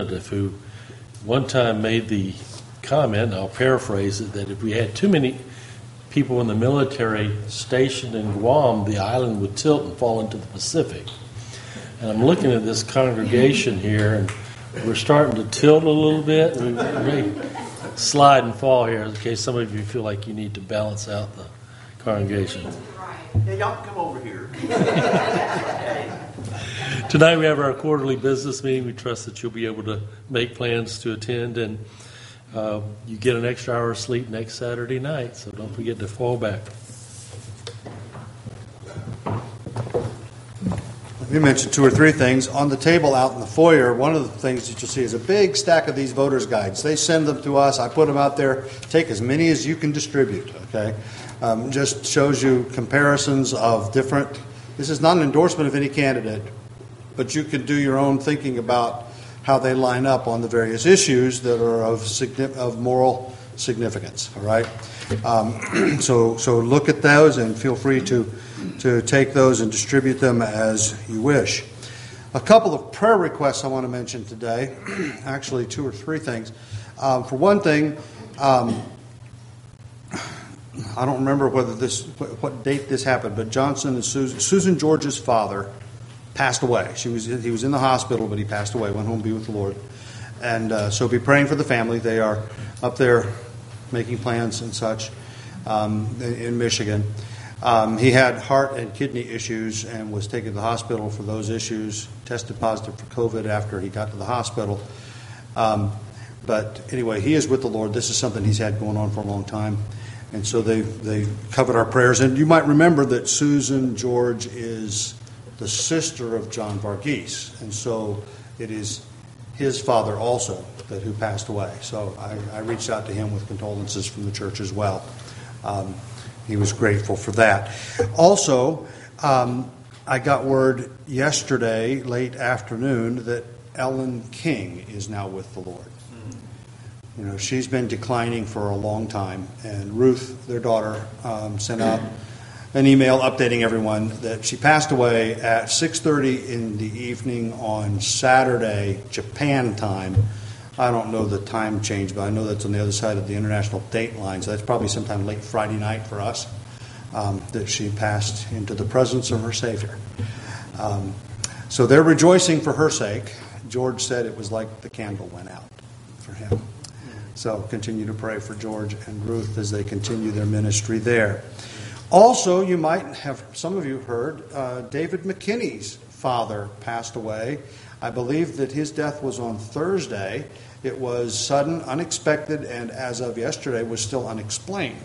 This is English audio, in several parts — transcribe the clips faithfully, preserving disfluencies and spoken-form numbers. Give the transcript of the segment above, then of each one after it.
who one time made the comment, and I'll paraphrase it, that if we had too many people in the military stationed in Guam, the island would tilt and fall into the Pacific. And I'm looking at this congregation here, and we're starting to tilt a little bit. We may slide and fall here in case some of you feel like you need to balance out the congregation. Yeah, y'all can come over here. Tonight we have our quarterly business meeting. We trust that you'll be able to make plans to attend, and uh, you get an extra hour of sleep next Saturday night, so don't forget to fall back. You mentioned two or three things. On the table out in the foyer, one of the things that you'll see is a big stack of these voters' guides. They send them to us. I put them out there. Take as many as you can distribute, okay? Um, just shows you comparisons of different... This is not an endorsement of any candidate, but you can do your own thinking about how they line up on the various issues that are of signi- of moral significance, all right? Um, so so look at those and feel free to, to take those and distribute them as you wish. A couple of prayer requests I want to mention today, actually two or three things. Um, for one thing, um, I don't remember whether this what date this happened, but Johnson and Susan, Susan George's father passed away. She was he was in the hospital, but he passed away, went home to be with the Lord. And uh, so be praying for the family. They are up there making plans and such um, in, in Michigan. Um, he had heart and kidney issues and was taken to the hospital for those issues, tested positive for COVID after he got to the hospital. Um, but anyway, he is with the Lord. This is something he's had going on for a long time. And so they they covered our prayers. And you might remember that Susan George is the sister of John Varghese. And so it is his father also that who passed away. So I, I reached out to him with condolences from the church as well. Um, he was grateful for that. Also, um, I got word yesterday, late afternoon, that Ellen King is now with the Lord. You know, she's been declining for a long time, and Ruth, their daughter, um, sent out an email updating everyone that she passed away at six thirty in the evening on Saturday, Japan time. I don't know the time change, but I know that's on the other side of the international date line, so that's probably sometime late Friday night for us, um, that she passed into the presence of her Savior. Um, so they're rejoicing for her sake. George said it was like the candle went out for him. So continue to pray for George and Ruth as they continue their ministry there. Also, you might have, some of you heard, uh, David McKinney's father passed away. I believe that his death was on Thursday. It was sudden, unexpected, and as of yesterday was still unexplained.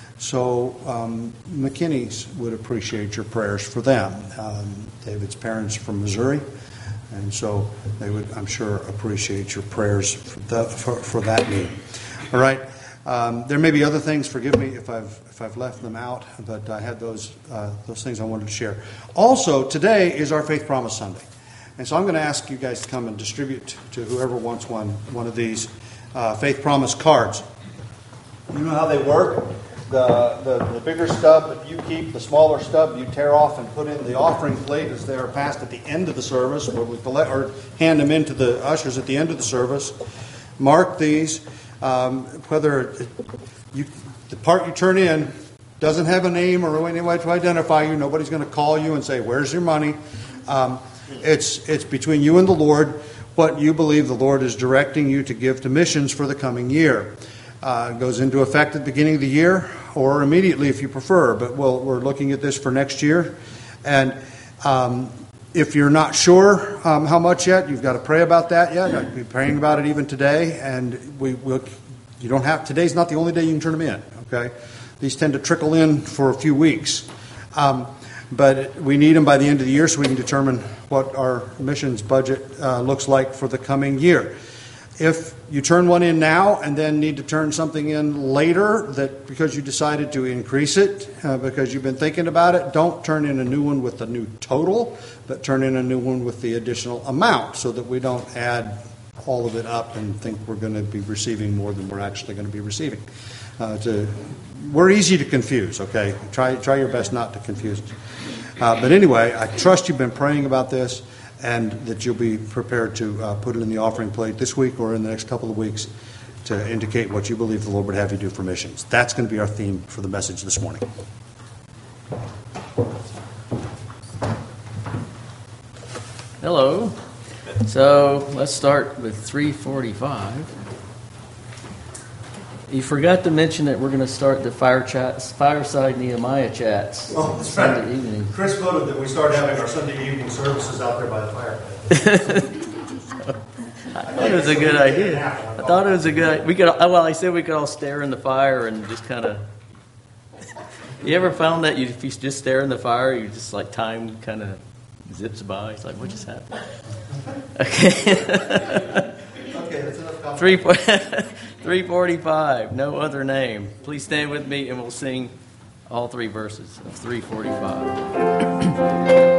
So um, McKinney's would appreciate your prayers for them. Um, David's parents are from Missouri. And so they would, I'm sure, appreciate your prayers for, the, for, for that need. All right. Um, there may be other things. Forgive me if I've if I've left them out, but I had those uh, those things I wanted to share. Also, today is our Faith Promise Sunday, and so I'm going to ask you guys to come and distribute to whoever wants one one of these uh, Faith Promise cards. You know how they work. The, the, the bigger stub you keep, the smaller stub you tear off and put in the offering plate as they are passed at the end of the service, or, we collect, or hand them in to the ushers at the end of the service. Mark these. Um, whether it, you, the part you turn in doesn't have a name or any way to identify you, nobody's going to call you and say, "Where's your money?" Um, it's it's between you and the Lord what you believe the Lord is directing you to give to missions for the coming year. Uh, it goes into effect at the beginning of the year or immediately if you prefer, but we'll, we're looking at this for next year. And um, if you're not sure um, how much yet, you've got to pray about that yet. I'd be praying about it even today. And we will. You don't have. Today's not the only day you can turn them in. Okay, these tend to trickle in for a few weeks, um, but we need them by the end of the year so we can determine what our missions budget uh, looks like for the coming year. If you turn one in now and then need to turn something in later, that because you decided to increase it, uh, because you've been thinking about it, don't turn in a new one with the new total, but turn in a new one with the additional amount so that we don't add all of it up and think we're going to be receiving more than we're actually going to be receiving. Uh, to, we're easy to confuse, okay? Try, try your best not to confuse us. Uh, but anyway, I trust you've been praying about this. and that you'll be prepared to uh, put it in the offering plate this week or in the next couple of weeks to indicate what you believe the Lord would have you do for missions. That's going to be our theme for the message this morning. Hello. So let's start with three forty-five. You forgot to mention that we're going to start the fire chats, fireside Nehemiah chats Oh, that's Sunday right. evening. Chris voted that we start having our Sunday evening services out there by the fire pit. I thought it was a good idea. I thought it was a good. We could. Well, I said we could all stare in the fire and just kind of. You ever found that you, if you just stare in the fire, you just like time kind of zips by? It's like, what just happened? Okay. Okay, that's enough. Three, three forty-five. No other name. Please stand with me, and we'll sing all three verses of three forty-five.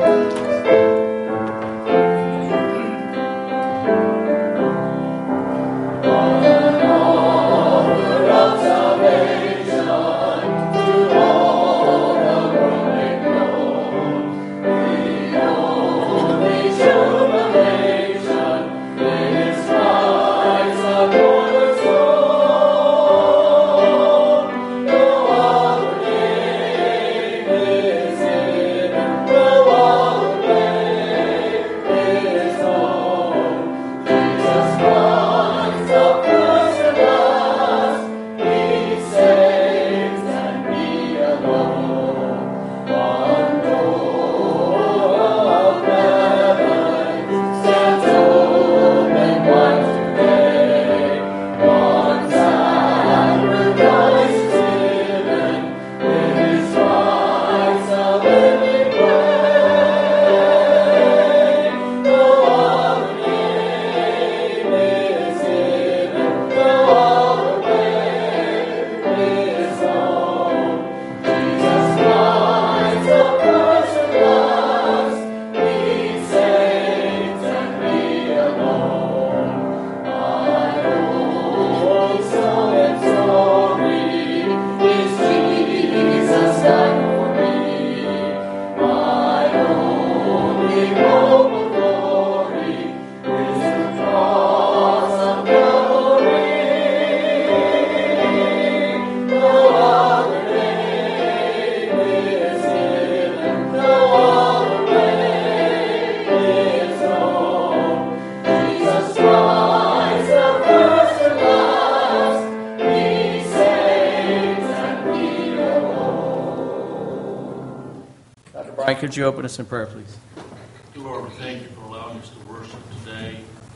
Could you open us in prayer, please? Lord, we thank you for allowing us to worship today,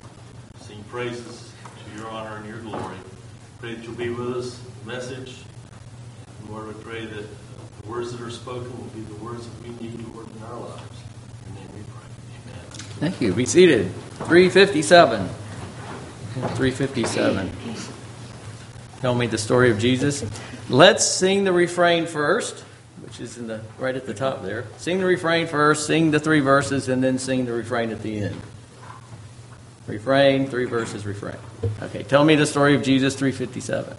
sing praises to your honor and your glory. Pray that you'll be with us, the message. Lord, we pray that the words that are spoken will be the words that we need to work in our lives. In your name we pray. Amen. Thank you. Be seated. three fifty-seven. three fifty-seven. Tell me the story of Jesus. Let's sing the refrain first, which is in the right at the top there. Sing the refrain first, sing the three verses, and then sing the refrain at the end. Refrain, three verses, refrain. Okay, tell me the story of Jesus, three fifty-seven.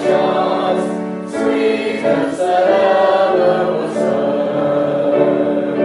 Sweetest that ever was heard.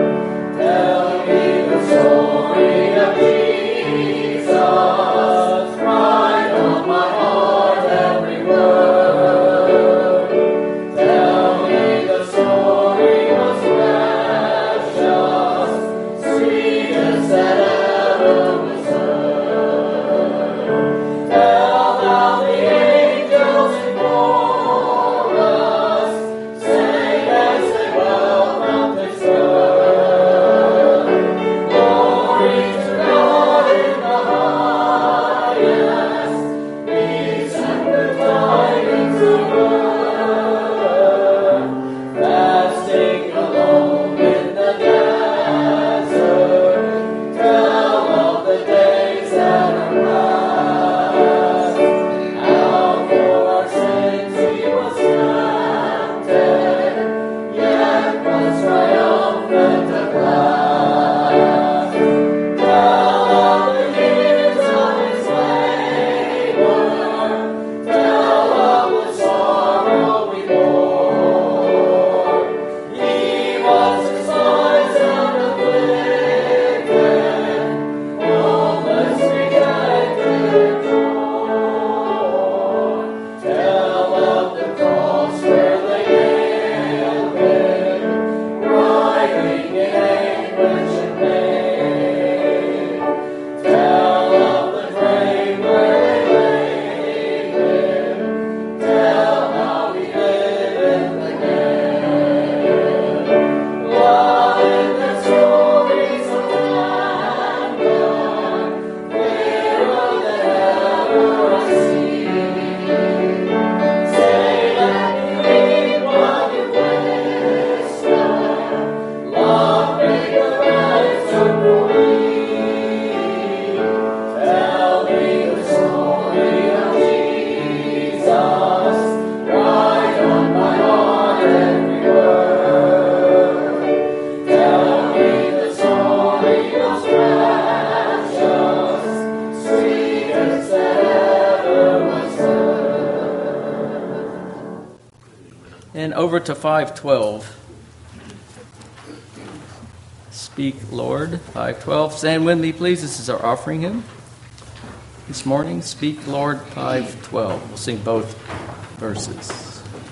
to five twelve. Speak, Lord. five twelve. Stand with me, please. This is our offering hymn this morning. Speak, Lord. five twelve. We'll sing both verses.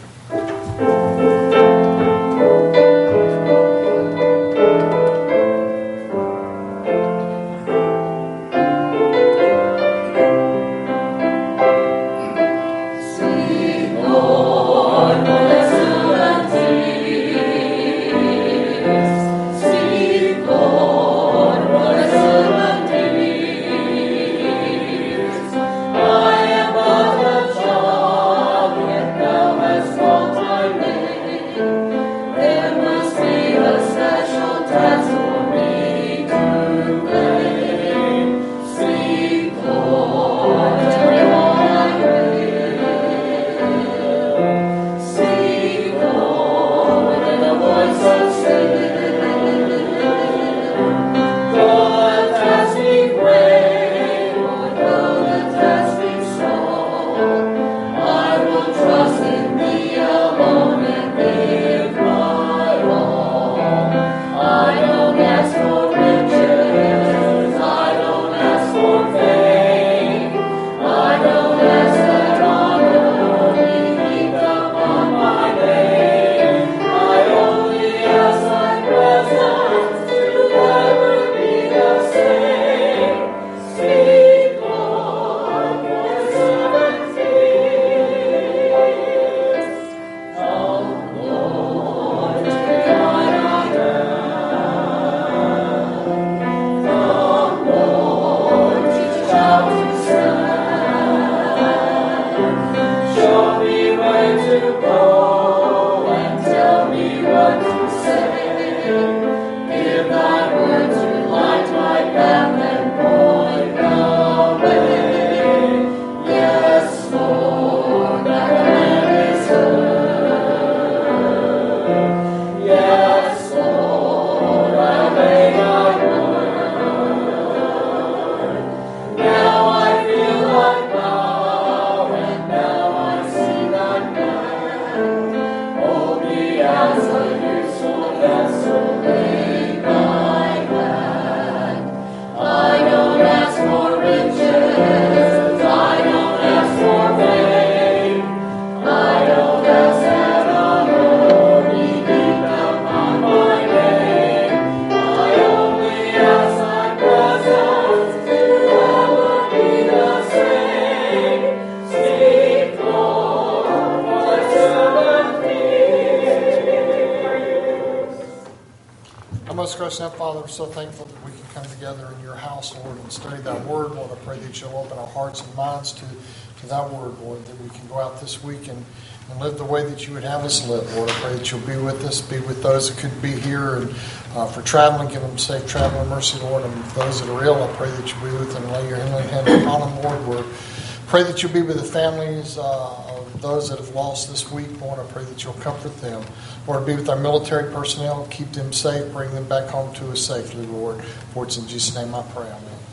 Father, we're so thankful that we can come together in your house, Lord, and study that word. Lord, I pray that you'll open our hearts and minds to, to that word, Lord, that we can go out this week and, and live the way that you would have us live, Lord. I pray that you'll be with us, be with those that could be here, and uh, for traveling, give them safe travel and mercy, Lord. And for those that are ill, I pray that you'll be with them and lay your healing hand upon them, Lord. Lord, pray that you'll be with the families uh, of those that have lost this week, Lord. I pray that you'll comfort them. Lord, be with our military personnel, keep them safe, bring them back home to us safely, Lord. For it's in Jesus' name I pray,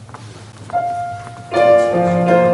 amen.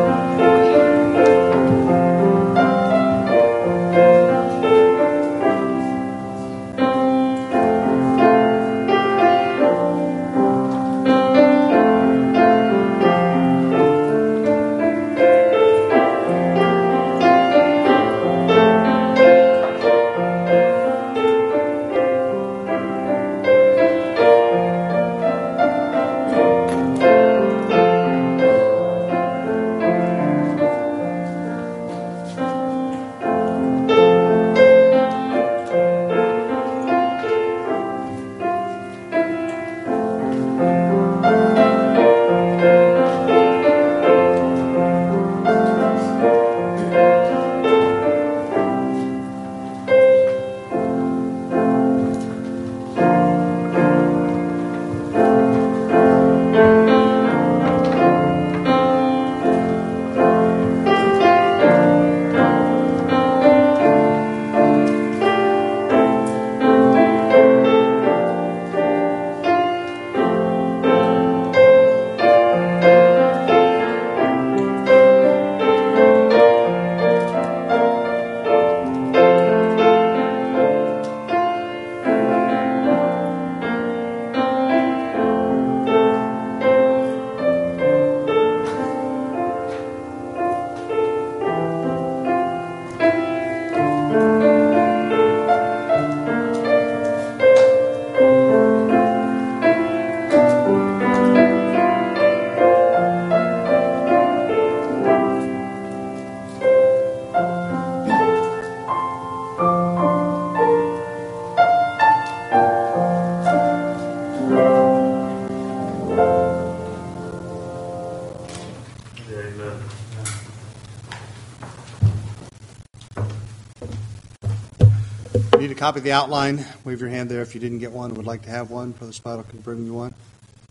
need a copy of the outline, wave your hand there if you didn't get one and would like to have one. Brother Spidle can bring you one.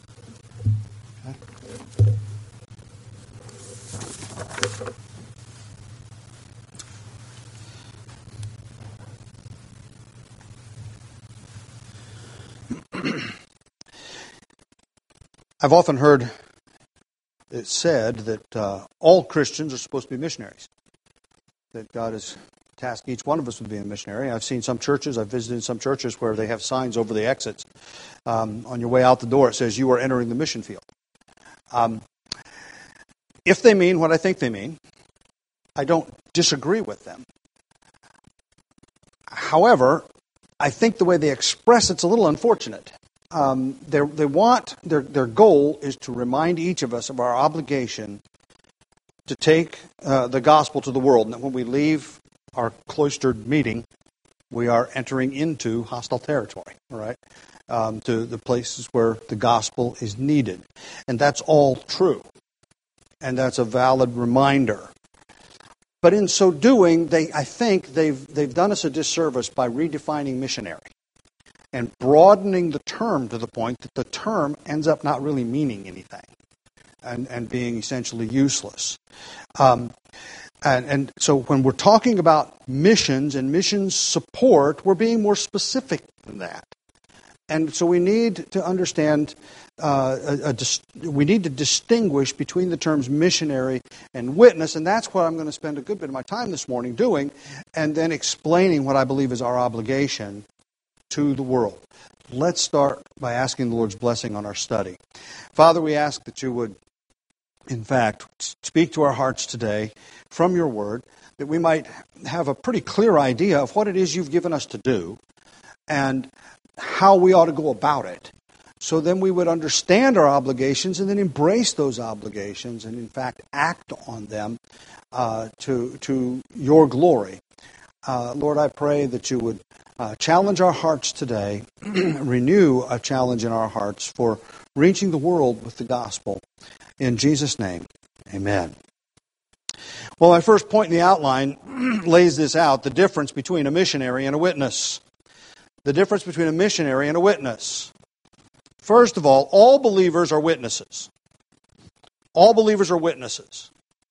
Okay. I've often heard it said that uh, all Christians are supposed to be missionaries, that God has tasked each one of us with being a missionary. I've seen some churches, I've visited some churches where they have signs over the exits. Um, on your way out the door, it says, you are entering the mission field. Um, if they mean what I think they mean, I don't disagree with them. However, I think the way they express it's a little unfortunate. Um, they they want their their goal is to remind each of us of our obligation to take uh, the gospel to the world. And that when we leave our cloistered meeting, we are entering into hostile territory. All right, um, to the places where the gospel is needed, and that's all true, and that's a valid reminder. But in so doing, they I think they've they've done us a disservice by redefining missionary and broadening the term to the point that the term ends up not really meaning anything and, and being essentially useless. Um, and, and so when we're talking about missions and missions support, we're being more specific than that. And so we need to understand, uh, a, a dis- we need to distinguish between the terms missionary and witness, and that's what I'm going to spend a good bit of my time this morning doing, and then explaining what I believe is our obligation to the world. Let's start by asking the Lord's blessing on our study. Father, we ask that you would, in fact, speak to our hearts today from your word, that we might have a pretty clear idea of what it is you've given us to do and how we ought to go about it. So then we would understand our obligations and then embrace those obligations and, in fact, act on them uh, to, to your glory. Uh, Lord, I pray that you would uh, challenge our hearts today, renew a challenge in our hearts for reaching the world with the gospel. In Jesus' name, amen. Well, my first point in the outline lays this out, the difference between a missionary and a witness. The difference between a missionary and a witness. First of all, all believers are witnesses. All believers are witnesses.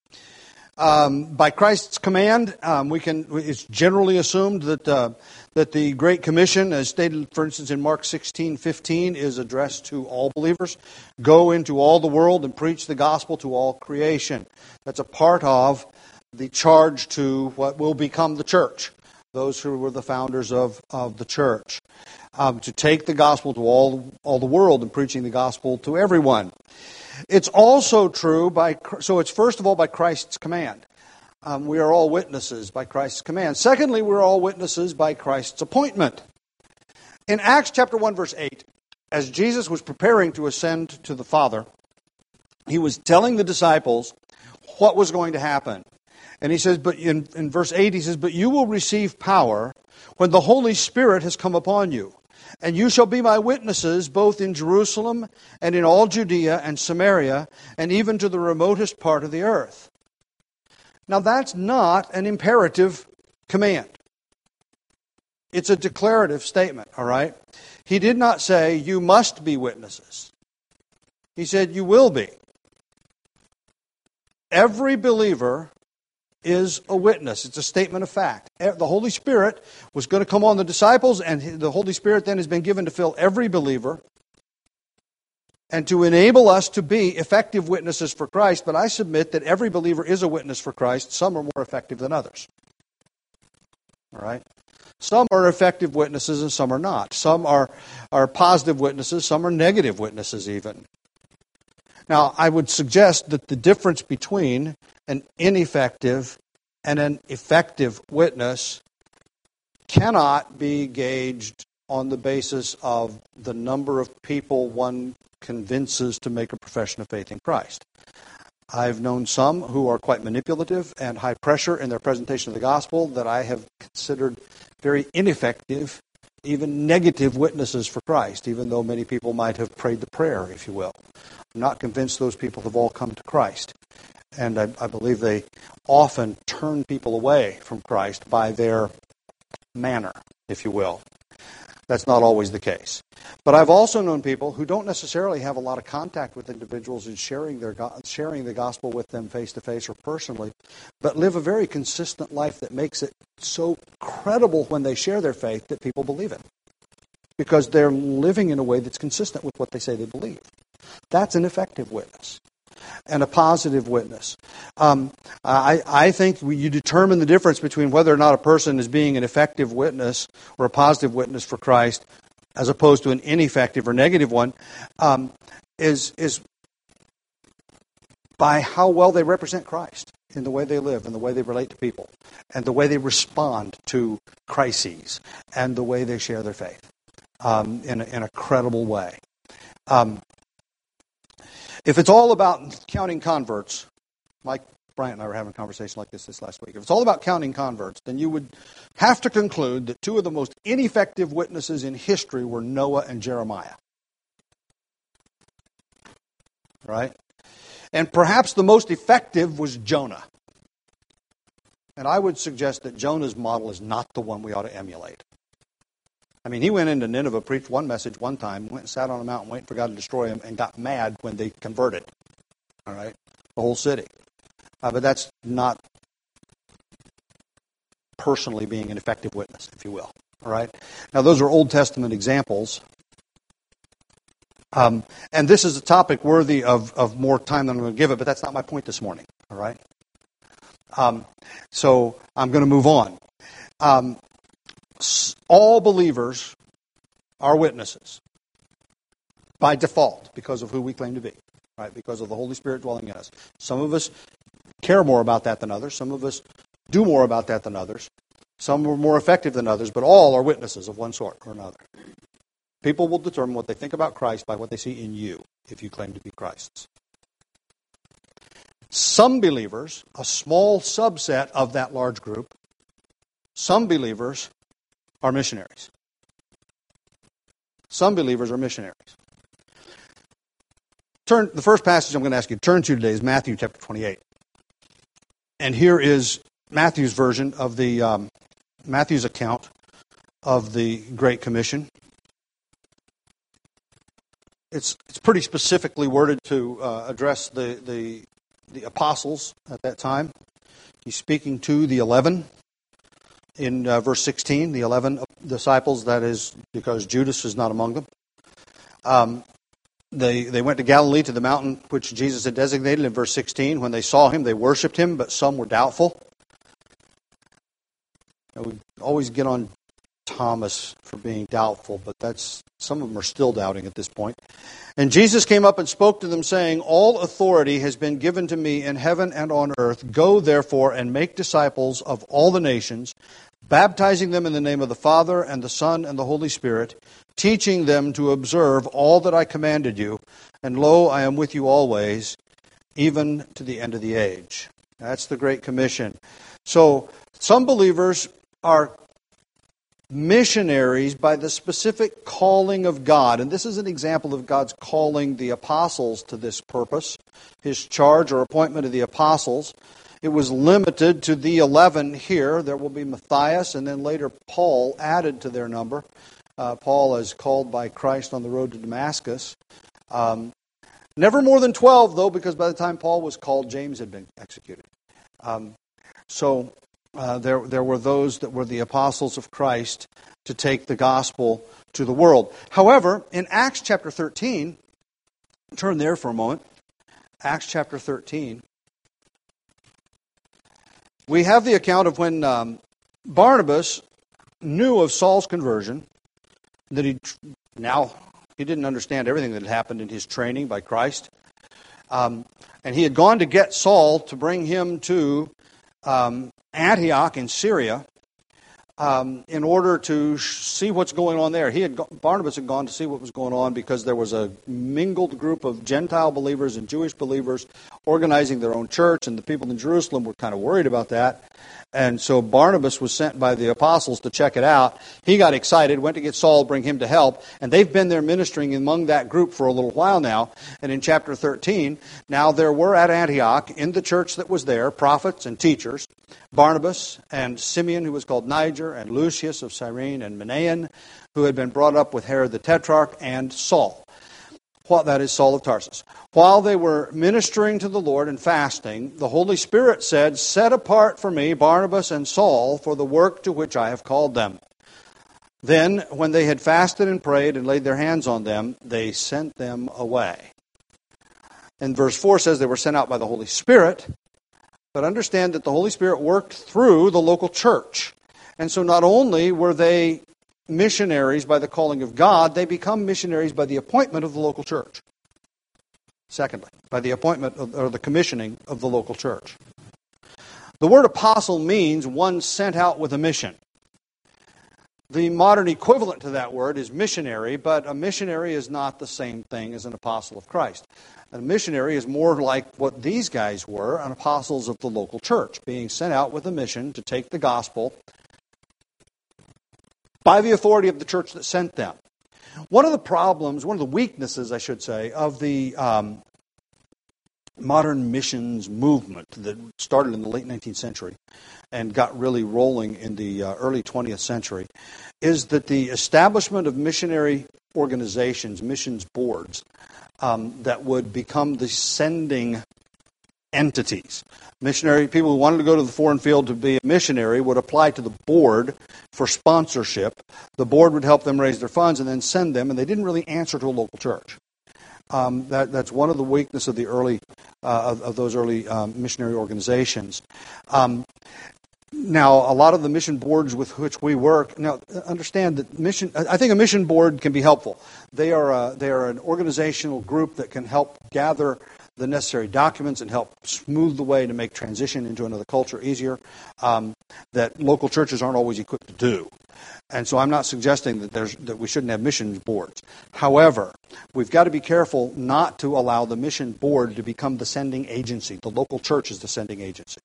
Um, by Christ's command, um, we can. It's generally assumed that uh, that the Great Commission, as stated, for instance, in Mark sixteen fifteen, is addressed to all believers. Go into all the world and preach the gospel to all creation. That's a part of the charge to what will become the church, those who were the founders of, of the church, um, to take the gospel to all all the world and preaching the gospel to everyone. It's also true by, so it's first of all by Christ's command. Um, we are all witnesses by Christ's command. Secondly, we're all witnesses by Christ's appointment. In Acts chapter one, verse eight, as Jesus was preparing to ascend to the Father, he was telling the disciples what was going to happen. And he says, but in, in verse eight, he says, but you will receive power when the Holy Spirit has come upon you. And you shall be my witnesses both in Jerusalem and in all Judea and Samaria and even to the remotest part of the earth. Now that's not an imperative command. It's a declarative statement, all right? He did not say you must be witnesses. He said you will be. Every believer is a witness. It's a statement of fact. The Holy Spirit was going to come on the disciples, and the Holy Spirit then has been given to fill every believer and to enable us to be effective witnesses for Christ. But I submit that every believer is a witness for Christ. Some are more effective than others. All right? Some are effective witnesses and some are not. Some are, are positive witnesses, some are negative witnesses even. Now, I would suggest that the difference between an ineffective and an effective witness cannot be gauged on the basis of the number of people one convinces to make a profession of faith in Christ. I've known some who are quite manipulative and high pressure in their presentation of the gospel that I have considered very ineffective, even negative witnesses for Christ, even though many people might have prayed the prayer, if you will. I'm not convinced those people have all come to Christ. And I, I believe they often turn people away from Christ by their manner, if you will. That's not always the case. But I've also known people who don't necessarily have a lot of contact with individuals and sharing their sharing the gospel with them face to face or personally, but live a very consistent life that makes it so credible when they share their faith that people believe it. Because they're living in a way that's consistent with what they say they believe. That's an effective witness and a positive witness. Um, I, I think we, you determine the difference between whether or not a person is being an effective witness or a positive witness for Christ as opposed to an ineffective or negative one, um, is, is by how well they represent Christ in the way they live and the way they relate to people and the way they respond to crises and the way they share their faith um, in, a, in a credible way. Um, If it's all about counting converts, Mike Bryant and I were having a conversation like this this last week. If it's all about counting converts, then you would have to conclude that two of the most ineffective witnesses in history were Noah and Jeremiah. Right? And perhaps the most effective was Jonah. And I would suggest that Jonah's model is not the one we ought to emulate. I mean, he went into Nineveh, preached one message one time, went and sat on a mountain waiting for God to destroy him, and got mad when they converted. All right? The whole city. Uh, but that's not personally being an effective witness, if you will. All right? Now, those are Old Testament examples. Um, and this is a topic worthy of, of more time than I'm going to give it, but that's not my point this morning. All right? Um, so I'm going to move on. Um, all believers are witnesses by default because of who we claim to be, right? Because of the Holy Spirit dwelling in us. Some of us care more about that than others. Some of us do more about that than others. Some are more effective than others, but all are witnesses of one sort or another. People will determine what they think about Christ by what they see in you if you claim to be Christ's. Some believers, a small subset of that large group, some believers are missionaries. Some believers are missionaries. Turn the first passage I'm going to ask you to turn to today is Matthew chapter twenty-eight. And here is Matthew's version of the um, Matthew's account of the Great Commission. It's it's pretty specifically worded to uh, address the, the the apostles at that time. He's speaking to the eleven. In uh, verse sixteen, the eleven disciples, that is because Judas is not among them. Um, they they went to Galilee to the mountain which Jesus had designated in verse sixteen. When they saw him, they worshipped him, but some were doubtful. Now, we always get on Thomas for being doubtful, but that's some of them are still doubting at this point. And Jesus came up and spoke to them, saying, "All authority has been given to me in heaven and on earth. Go, therefore, and make disciples of all the nations, baptizing them in the name of the Father and the Son and the Holy Spirit, teaching them to observe all that I commanded you. And lo, I am with you always, even to the end of the age." That's the Great Commission. So some believers are missionaries by the specific calling of God. And this is an example of God's calling the apostles to this purpose. His charge or appointment of the apostles. It was limited to the eleven here. There will be Matthias and then later Paul added to their number. Uh, Paul is called by Christ on the road to Damascus. Um, never more than twelve, though, because by the time Paul was called, James had been executed. Um, so uh, there, there were those that were the apostles of Christ to take the gospel to the world. However, in Acts chapter thirteen, turn there for a moment. Acts chapter thirteen. We have the account of when um, Barnabas knew of Saul's conversion, that he now he didn't understand everything that had happened in his training by Christ, um, and he had gone to get Saul to bring him to um, Antioch in Syria um, in order to see what's going on there. He had Barnabas had gone to see what was going on because there was a mingled group of Gentile believers and Jewish believers organizing their own church, and the people in Jerusalem were kind of worried about that. And so Barnabas was sent by the apostles to check it out. He got excited, went to get Saul, bring him to help, and they've been there ministering among that group for a little while now. And in chapter thirteen, now there were at Antioch, in the church that was there, prophets and teachers, Barnabas and Simeon, who was called Niger, and Lucius of Cyrene, and Manaen, who had been brought up with Herod the Tetrarch, and Saul. Well, that is Saul of Tarsus. While they were ministering to the Lord and fasting, the Holy Spirit said, "Set apart for me Barnabas and Saul for the work to which I have called them." Then, when they had fasted and prayed and laid their hands on them, they sent them away. And verse four says they were sent out by the Holy Spirit, but understand that the Holy Spirit worked through the local church. And so not only were they missionaries by the calling of God, they become missionaries by the appointment of the local church. Secondly, by the appointment of, or the commissioning of the local church. The word apostle means one sent out with a mission. The modern equivalent to that word is missionary, but a missionary is not the same thing as an apostle of Christ. A missionary is more like what these guys were, an apostles of the local church, being sent out with a mission to take the gospel by the authority of the church that sent them. One of the problems, one of the weaknesses, I should say, of the um, modern missions movement that started in the late nineteenth century and got really rolling in the uh, early twentieth century is that the establishment of missionary organizations, missions boards, um, that would become the sending entities. Missionary people who wanted to go to the foreign field to be a missionary would apply to the board for sponsorship. The board would help them raise their funds and then send them, and they didn't really answer to a local church. Um, that, that's one of the weaknesses of the early uh, of, of those early um, missionary organizations. Um, now, a lot of the mission boards with which we work, now understand that mission. I think a mission board can be helpful. They are a, they are an organizational group that can help gather the necessary documents and help smooth the way to make transition into another culture easier, um, that local churches aren't always equipped to do. And so I'm not suggesting that there's that we shouldn't have mission boards. However, we've got to be careful not to allow the mission board to become the sending agency. The local church is the sending agency.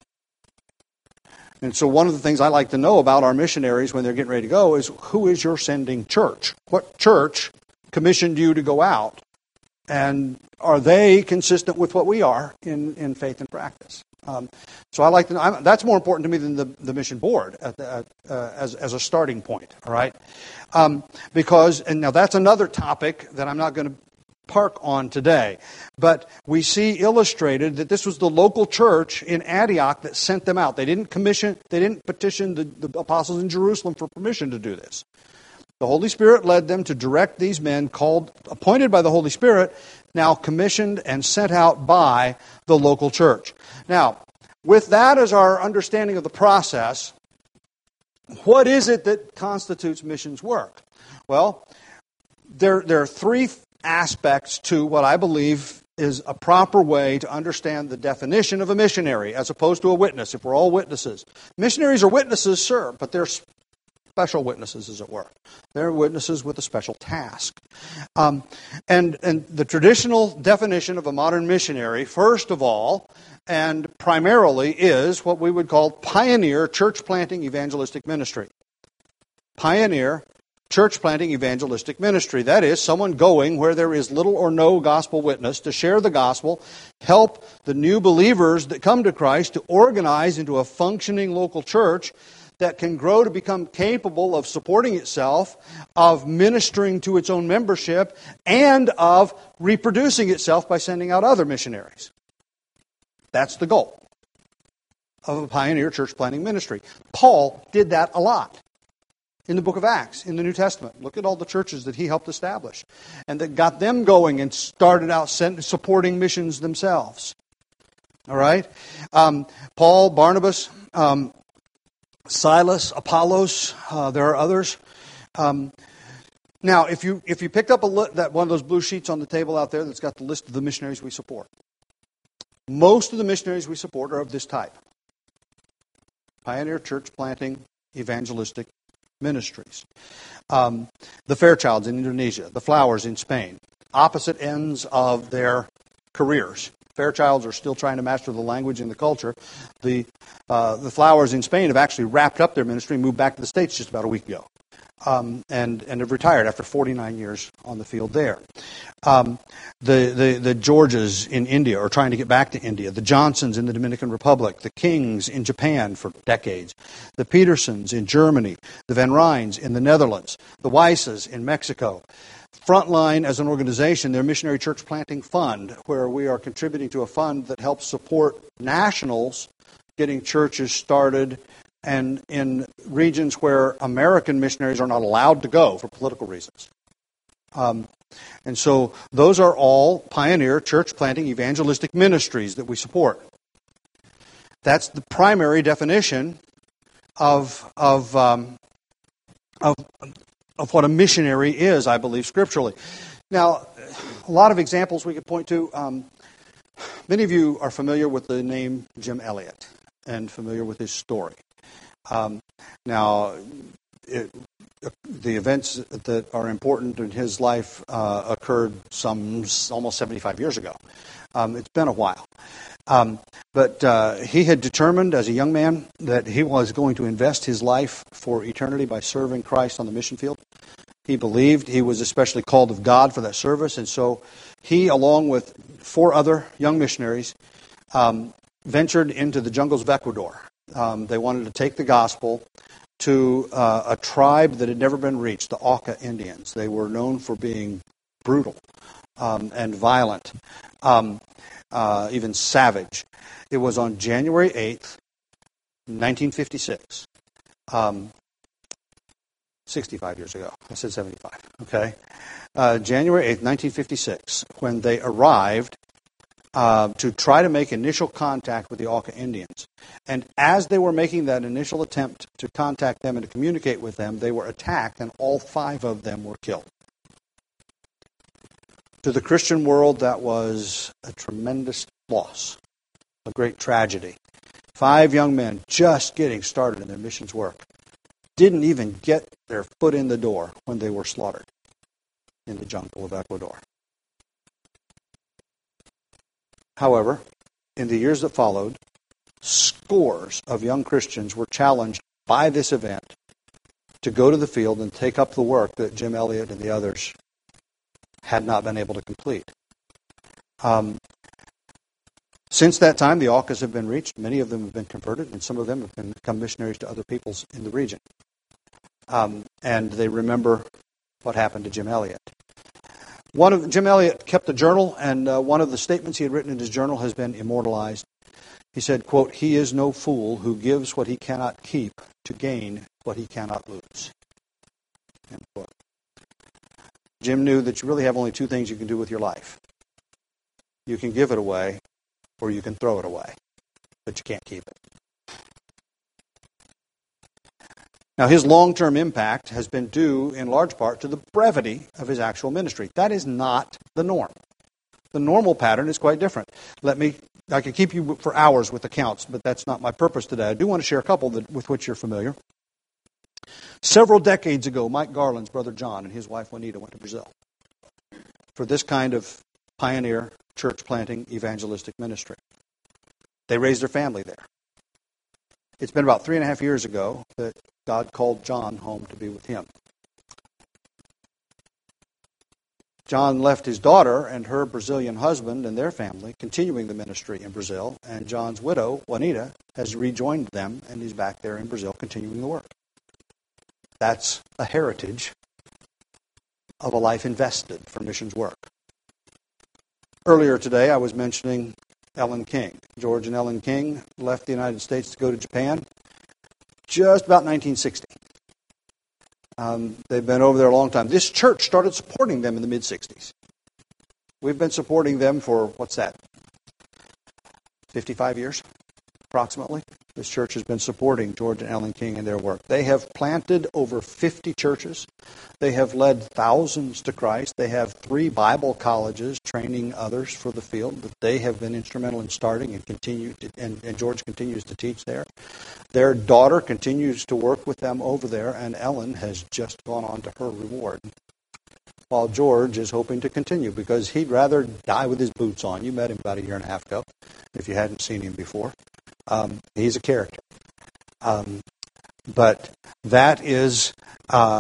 And so one of the things I like to know about our missionaries when they're getting ready to go is, who is your sending church? What church commissioned you to go out? And are they consistent with what we are in, in faith and practice? Um, so I like to know, I'm, that's more important to me than the, the mission board at the, at, uh, as, as a starting point, all right? Um, because, and now that's another topic that I'm not going to park on today, but we see illustrated that this was the local church in Antioch that sent them out. They didn't commission, they didn't petition the, the apostles in Jerusalem for permission to do this. The Holy Spirit led them to direct these men called, appointed by the Holy Spirit, now commissioned and sent out by the local church. Now, with that as our understanding of the process, what is it that constitutes missions work? Well, there, there are three aspects to what I believe is a proper way to understand the definition of a missionary as opposed to a witness, if we're all witnesses. Missionaries are witnesses, sir, but they're special witnesses, as it were. They're witnesses with a special task. Um, and, and the traditional definition of a modern missionary, first of all, and primarily, is what we would call pioneer church planting evangelistic ministry. Pioneer church planting evangelistic ministry. That is, someone going where there is little or no gospel witness to share the gospel, help the new believers that come to Christ to organize into a functioning local church that can grow to become capable of supporting itself, of ministering to its own membership, and of reproducing itself by sending out other missionaries. That's the goal of a pioneer church planting ministry. Paul did that a lot in the book of Acts, in the New Testament. Look at all the churches that he helped establish and that got them going and started out supporting missions themselves. All right? Um, Paul, Barnabas, um, Silas, Apollos, uh, there are others. Um, now, if you if you picked up a li- that one of those blue sheets on the table out there that's got the list of the missionaries we support, most of the missionaries we support are of this type. Pioneer church planting evangelistic ministries. Um, the Fairchilds in Indonesia, the Flowers in Spain, opposite ends of their careers. Fairchilds are still trying to master the language and the culture. The uh, the Flowers in Spain have actually wrapped up their ministry and moved back to the States just about a week ago. um, and, and have retired after forty-nine years on the field there. Um, the, the, the Georges in India are trying to get back to India. The Johnsons in the Dominican Republic. The Kings in Japan for decades. The Petersons in Germany. The Van Rhijns in the Netherlands. The Weisses in Mexico. Frontline as an organization, their Missionary Church Planting Fund, where we are contributing to a fund that helps support nationals getting churches started and in regions where American missionaries are not allowed to go for political reasons. Um, and so those are all pioneer church planting evangelistic ministries that we support. That's the primary definition of of um, of of what a missionary is, I believe, scripturally. Now, a lot of examples we could point to. Um, many of you are familiar with the name Jim Elliot and familiar with his story. Um, now, it, the events that are important in his life uh, occurred some almost seventy-five years ago. Um, it's been a while. Um, but uh, he had determined as a young man that he was going to invest his life for eternity by serving Christ on the mission field. He believed he was especially called of God for that service, and so he, along with four other young missionaries, um, ventured into the jungles of Ecuador. Um, they wanted to take the gospel to uh, a tribe that had never been reached, the Auca Indians. They were known for being brutal um, and violent. Um, Uh, even savage. It was on January eighth, nineteen fifty-six, um, sixty-five years ago. I said seventy-five, okay? Uh, January eighth, nineteen fifty-six, when they arrived uh, to try to make initial contact with the Auca Indians. And as they were making that initial attempt to contact them and to communicate with them, they were attacked, and all five of them were killed. To the Christian world, that was a tremendous loss, a great tragedy. Five young men just getting started in their missions work didn't even get their foot in the door when they were slaughtered in the jungle of Ecuador. However, in the years that followed, scores of young Christians were challenged by this event to go to the field and take up the work that Jim Elliot and the others had not been able to complete. Um, since that time, the Aucas have been reached. Many of them have been converted, and some of them have been, become missionaries to other peoples in the region. Um, and they remember what happened to Jim Elliot. One of Jim Elliot kept a journal, and uh, one of the statements he had written in his journal has been immortalized. He said, quote, "He is no fool who gives what he cannot keep to gain what he cannot lose." End quote. Jim knew that you really have only two things you can do with your life. You can give it away, or you can throw it away, but you can't keep it. Now, his long-term impact has been due in large part to the brevity of his actual ministry. That is not the norm. The normal pattern is quite different. Let me, I could keep you for hours with accounts, but that's not my purpose today. I do want to share a couple that, with which you're familiar. Several decades ago, Mike Garland's brother John and his wife Juanita went to Brazil for this kind of pioneer church planting evangelistic ministry. They raised their family there. It's been about three and a half years ago that God called John home to be with him. John left his daughter and her Brazilian husband and their family continuing the ministry in Brazil, and John's widow, Juanita, has rejoined them and is back there in Brazil continuing the work. That's a heritage of a life invested for missions work. Earlier today, I was mentioning Ellen King. George and Ellen King left the United States to go to Japan just about nineteen sixty. Um, they've been over there a long time. This church started supporting them in the mid-sixties. We've been supporting them for, what's that, fifty-five years, approximately. This church has been supporting George and Ellen King in their work. They have planted over fifty churches. They have led thousands to Christ. They have three Bible colleges training others for the field that they have been instrumental in starting and continue to, and, and George continues to teach there. Their daughter continues to work with them over there, and Ellen has just gone on to her reward, while George is hoping to continue because he'd rather die with his boots on. You met him about a year and a half ago, if you hadn't seen him before. Um, he's a character. Um, but that is uh,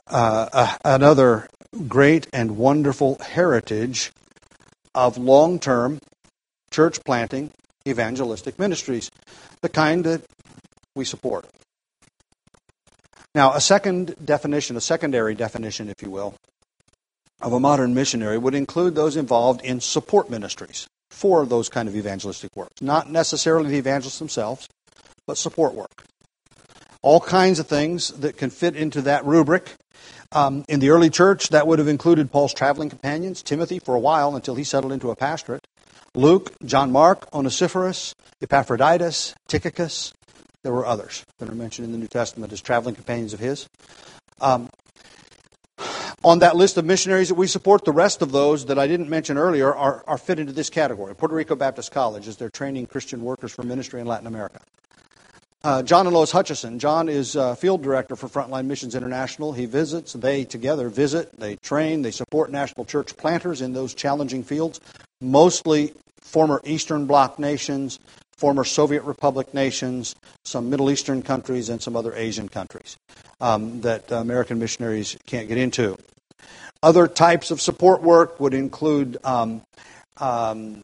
uh, another great and wonderful heritage of long-term church planting evangelistic ministries, the kind that we support. Now, a second definition, a secondary definition, if you will, of a modern missionary would include those involved in support ministries for those kind of evangelistic works. Not necessarily the evangelists themselves, but support work. All kinds of things that can fit into that rubric. Um, in the early church, that would have included Paul's traveling companions, Timothy for a while until he settled into a pastorate, Luke, John Mark, Onesiphorus, Epaphroditus, Tychicus. There were others that are mentioned in the New Testament as traveling companions of his. Um, on that list of missionaries that we support, the rest of those that I didn't mention earlier are, are fit into this category. Puerto Rico Baptist College, as they're training Christian workers for ministry in Latin America. Uh, John and Lois Hutchison. John is uh, field director for Frontline Missions International. He visits, they together visit, they train, they support national church planters in those challenging fields, mostly former Eastern Bloc nations, former Soviet Republic nations, some Middle Eastern countries, and some other Asian countries um, that uh, American missionaries can't get into. Other types of support work would include um, um,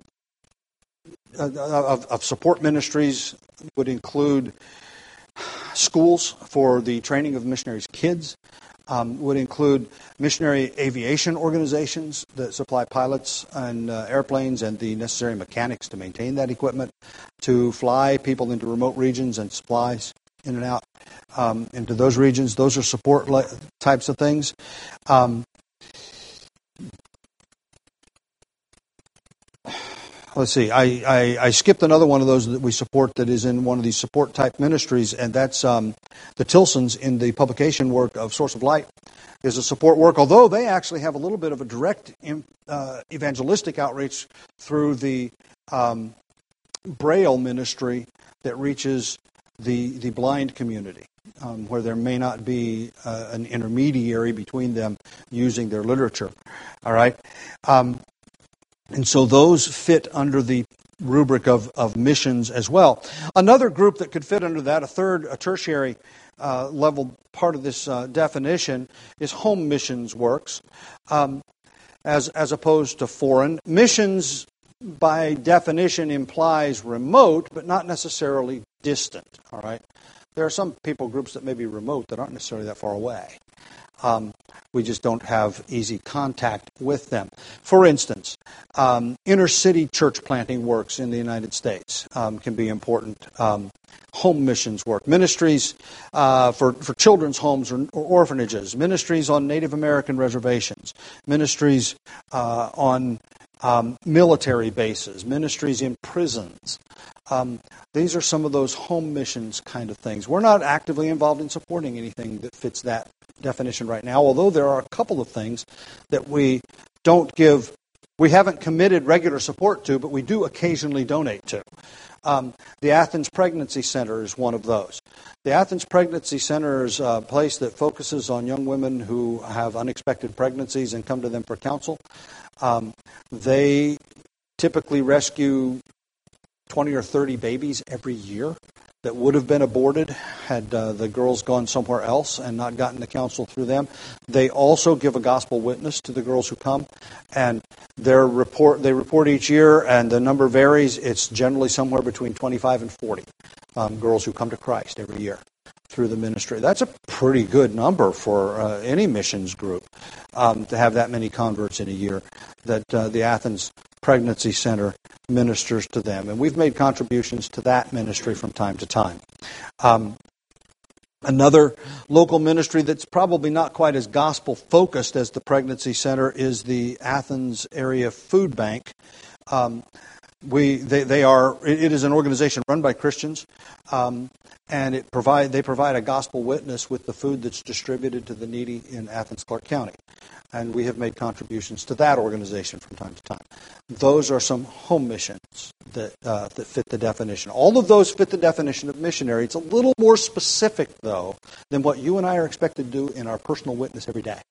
of, of support ministries, would include schools for the training of missionaries' kids, um, would include missionary aviation organizations that supply pilots and uh, airplanes and the necessary mechanics to maintain that equipment, to fly people into remote regions and supplies in and out um, into those regions. Those are support le- types of things. Um, Let's see, I, I, I skipped another one of those that we support that is in one of these support type ministries, and that's um, the Tilsons in the publication work of Source of Light is a support work, although they actually have a little bit of a direct uh, evangelistic outreach through the um, Braille ministry that reaches the, the blind community, um, where there may not be uh, an intermediary between them using their literature. All right? Um, And so those fit under the rubric of, of missions as well. Another group that could fit under that, a third, a tertiary uh, level part of this uh, definition, is home missions works, um, as, as opposed to foreign. Missions, by definition, implies remote, but not necessarily distant. All right, there are some people groups that may be remote that aren't necessarily that far away. Um, we just don't have easy contact with them. For instance, um, inner city church planting works in the United States um, can be important. Um, home missions work, ministries uh, for, for children's homes or, or orphanages, ministries on Native American reservations, ministries uh, on um, military bases, ministries in prisons. Um, these are some of those home missions kind of things. We're not actively involved in supporting anything that fits that definition right now, although there are a couple of things that we don't give, we haven't committed regular support to, but we do occasionally donate to. Um, the Athens Pregnancy Center is one of those. The Athens Pregnancy Center is a place that focuses on young women who have unexpected pregnancies and come to them for counsel. Um, they typically rescue twenty or thirty babies every year that would have been aborted had uh, the girls gone somewhere else and not gotten the counsel through them. They also give a gospel witness to the girls who come, and their report they report each year, and the number varies. It's generally somewhere between twenty-five and forty um, girls who come to Christ every year through the ministry. That's a pretty good number for uh, any missions group um, to have that many converts in a year that uh, the Athens Pregnancy Center ministers to them. And we've made contributions to that ministry from time to time. Um, another local ministry that's probably not quite as gospel-focused as the Pregnancy Center is the Athens Area Food Bank. Um, we they, they are it is an organization run by Christians, um, and it provide they provide a gospel witness with the food that's distributed to the needy in Athens, Clarke County. And we have made contributions to that organization from time to time. Those are some home missions that uh, that fit the definition. All of those fit the definition of missionary. It's a little more specific, though, than what you and I are expected to do in our personal witness every day.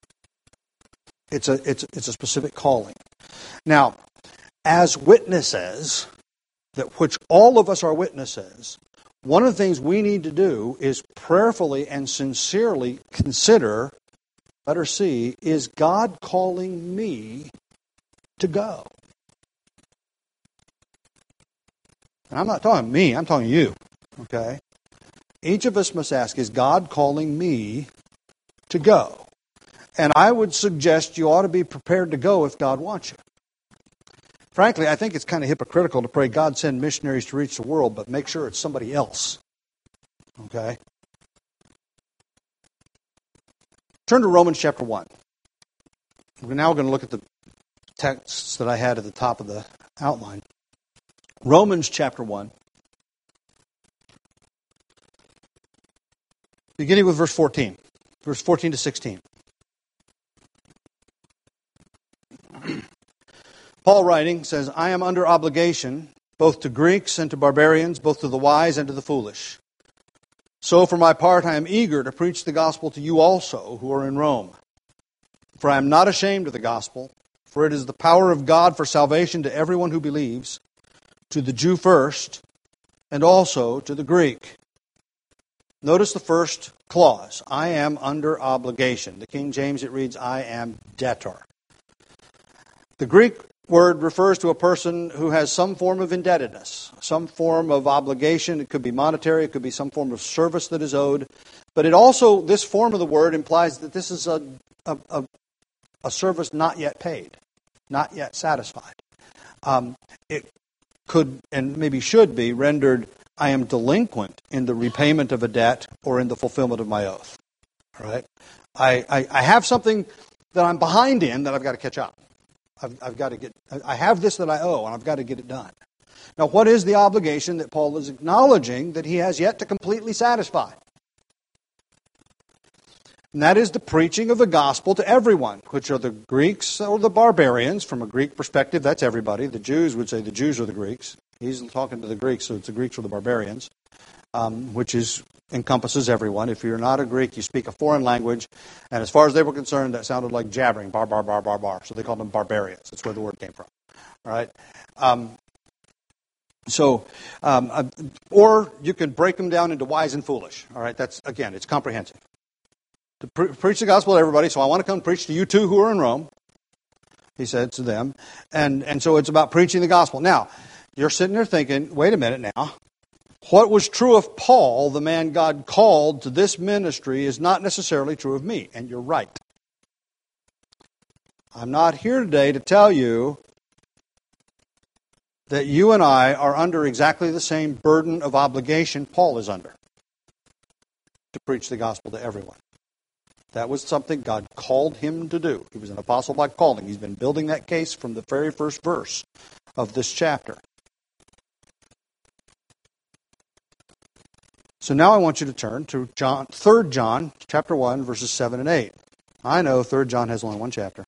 It's a it's it's a specific calling. Now, as witnesses, that which all of us are witnesses, one of the things we need to do is prayerfully and sincerely consider letter C, is God calling me to go? And I'm not talking me, I'm talking you. Okay? Each of us must ask, is God calling me to go? And I would suggest you ought to be prepared to go if God wants you. Frankly, I think it's kind of hypocritical to pray, God send missionaries to reach the world, but make sure it's somebody else. Okay? Turn to Romans chapter one. We're now going to look at the texts that I had at the top of the outline. Romans chapter one. Beginning with verse fourteen. Verse fourteen to sixteen. Paul writing says, I am under obligation, both to Greeks and to barbarians, both to the wise and to the foolish. So for my part, I am eager to preach the gospel to you also who are in Rome. For I am not ashamed of the gospel, for it is the power of God for salvation to everyone who believes, to the Jew first, and also to the Greek. Notice the first clause, I am under obligation. The King James, it reads, I am debtor. The Greek word refers to a person who has some form of indebtedness, some form of obligation. It could be monetary, it could be some form of service that is owed. But it also, this form of the word implies that this is a, a, a, a service not yet paid, not yet satisfied. Um, it could, and maybe should be, rendered, I am delinquent in the repayment of a debt or in the fulfillment of my oath. All right? I, I, I have something that I'm behind in that I've got to catch up. I've, I've got to get, I have this that I owe, and I've got to get it done. Now, what is the obligation that Paul is acknowledging that he has yet to completely satisfy? And that is the preaching of the gospel to everyone, which are the Greeks or the barbarians. From a Greek perspective, that's everybody. The Jews would say the Jews are the Greeks. He's talking to the Greeks, so it's the Greeks or the barbarians, um, which is encompasses everyone. If you're not a Greek, you speak a foreign language, and as far as they were concerned, that sounded like jabbering, bar, bar, bar, bar, bar. So they called them barbarians. That's where the word came from. All right. Um, so, um, uh, or you can break them down into wise and foolish. All right. That's again, it's comprehensive. To pre- preach the gospel to everybody. So I want to come preach to you too, who are in Rome. He said to them, and and so it's about preaching the gospel. Now, you're sitting there thinking, wait a minute now. What was true of Paul, the man God called to this ministry, is not necessarily true of me. And you're right. I'm not here today to tell you that you and I are under exactly the same burden of obligation Paul is under to preach the gospel to everyone. That was something God called him to do. He was an apostle by calling. He's been building that case from the very first verse of this chapter. So now I want you to turn to John, Third John, chapter one, verses seven and eight. I know Third John has only one chapter.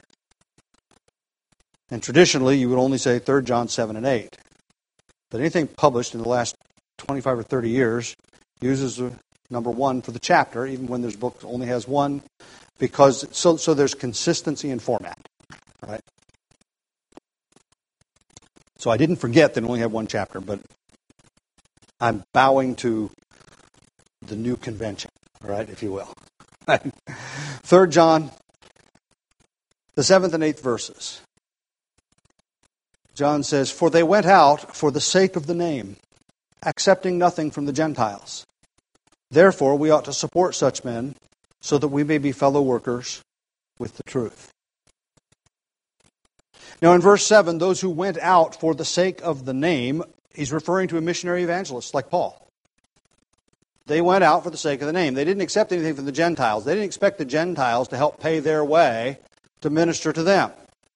And traditionally, you would only say Third John seven and eight. But anything published in the last twenty-five or thirty years uses the number one for the chapter, even when this book only has one, because so, so there's consistency in format. Right? So I didn't forget that it only had one chapter, but I'm bowing to the new convention, all right, if you will. Third John, the seventh and eighth verses. John says, For they went out for the sake of the name, accepting nothing from the Gentiles. Therefore, we ought to support such men, so that we may be fellow workers with the truth. Now in verse seven, those who went out for the sake of the name, he's referring to a missionary evangelist like Paul. They went out for the sake of the name. They didn't accept anything from the Gentiles. They didn't expect the Gentiles to help pay their way to minister to them.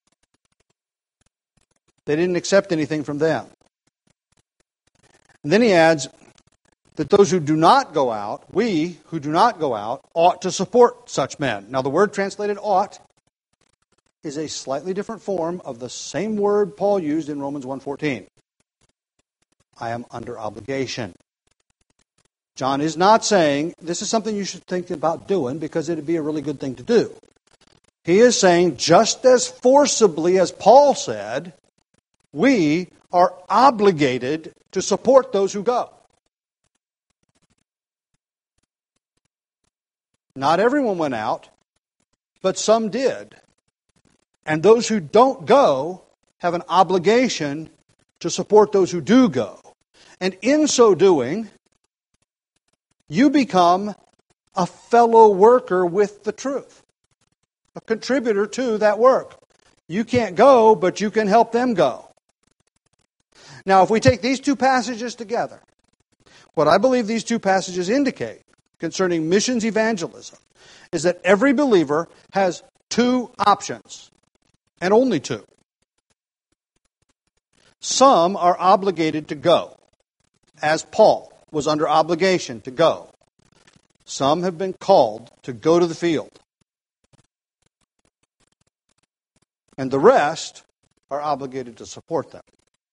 They didn't accept anything from them. And then he adds that those who do not go out, we who do not go out, ought to support such men. Now the word translated ought is a slightly different form of the same word Paul used in Romans one fourteen. I am under obligation. John is not saying this is something you should think about doing because it would be a really good thing to do. He is saying just as forcibly as Paul said, we are obligated to support those who go. Not everyone went out. but some did. And those who don't go have an obligation to support those who do go. And in so doing, you become a fellow worker with the truth, a contributor to that work. You can't go, but you can help them go. Now, if we take these two passages together, what I believe these two passages indicate concerning missions evangelism is that every believer has two options, and only two. Some are obligated to go, as Paul was under obligation to go. Some have been called to go to the field. And the rest are obligated to support them.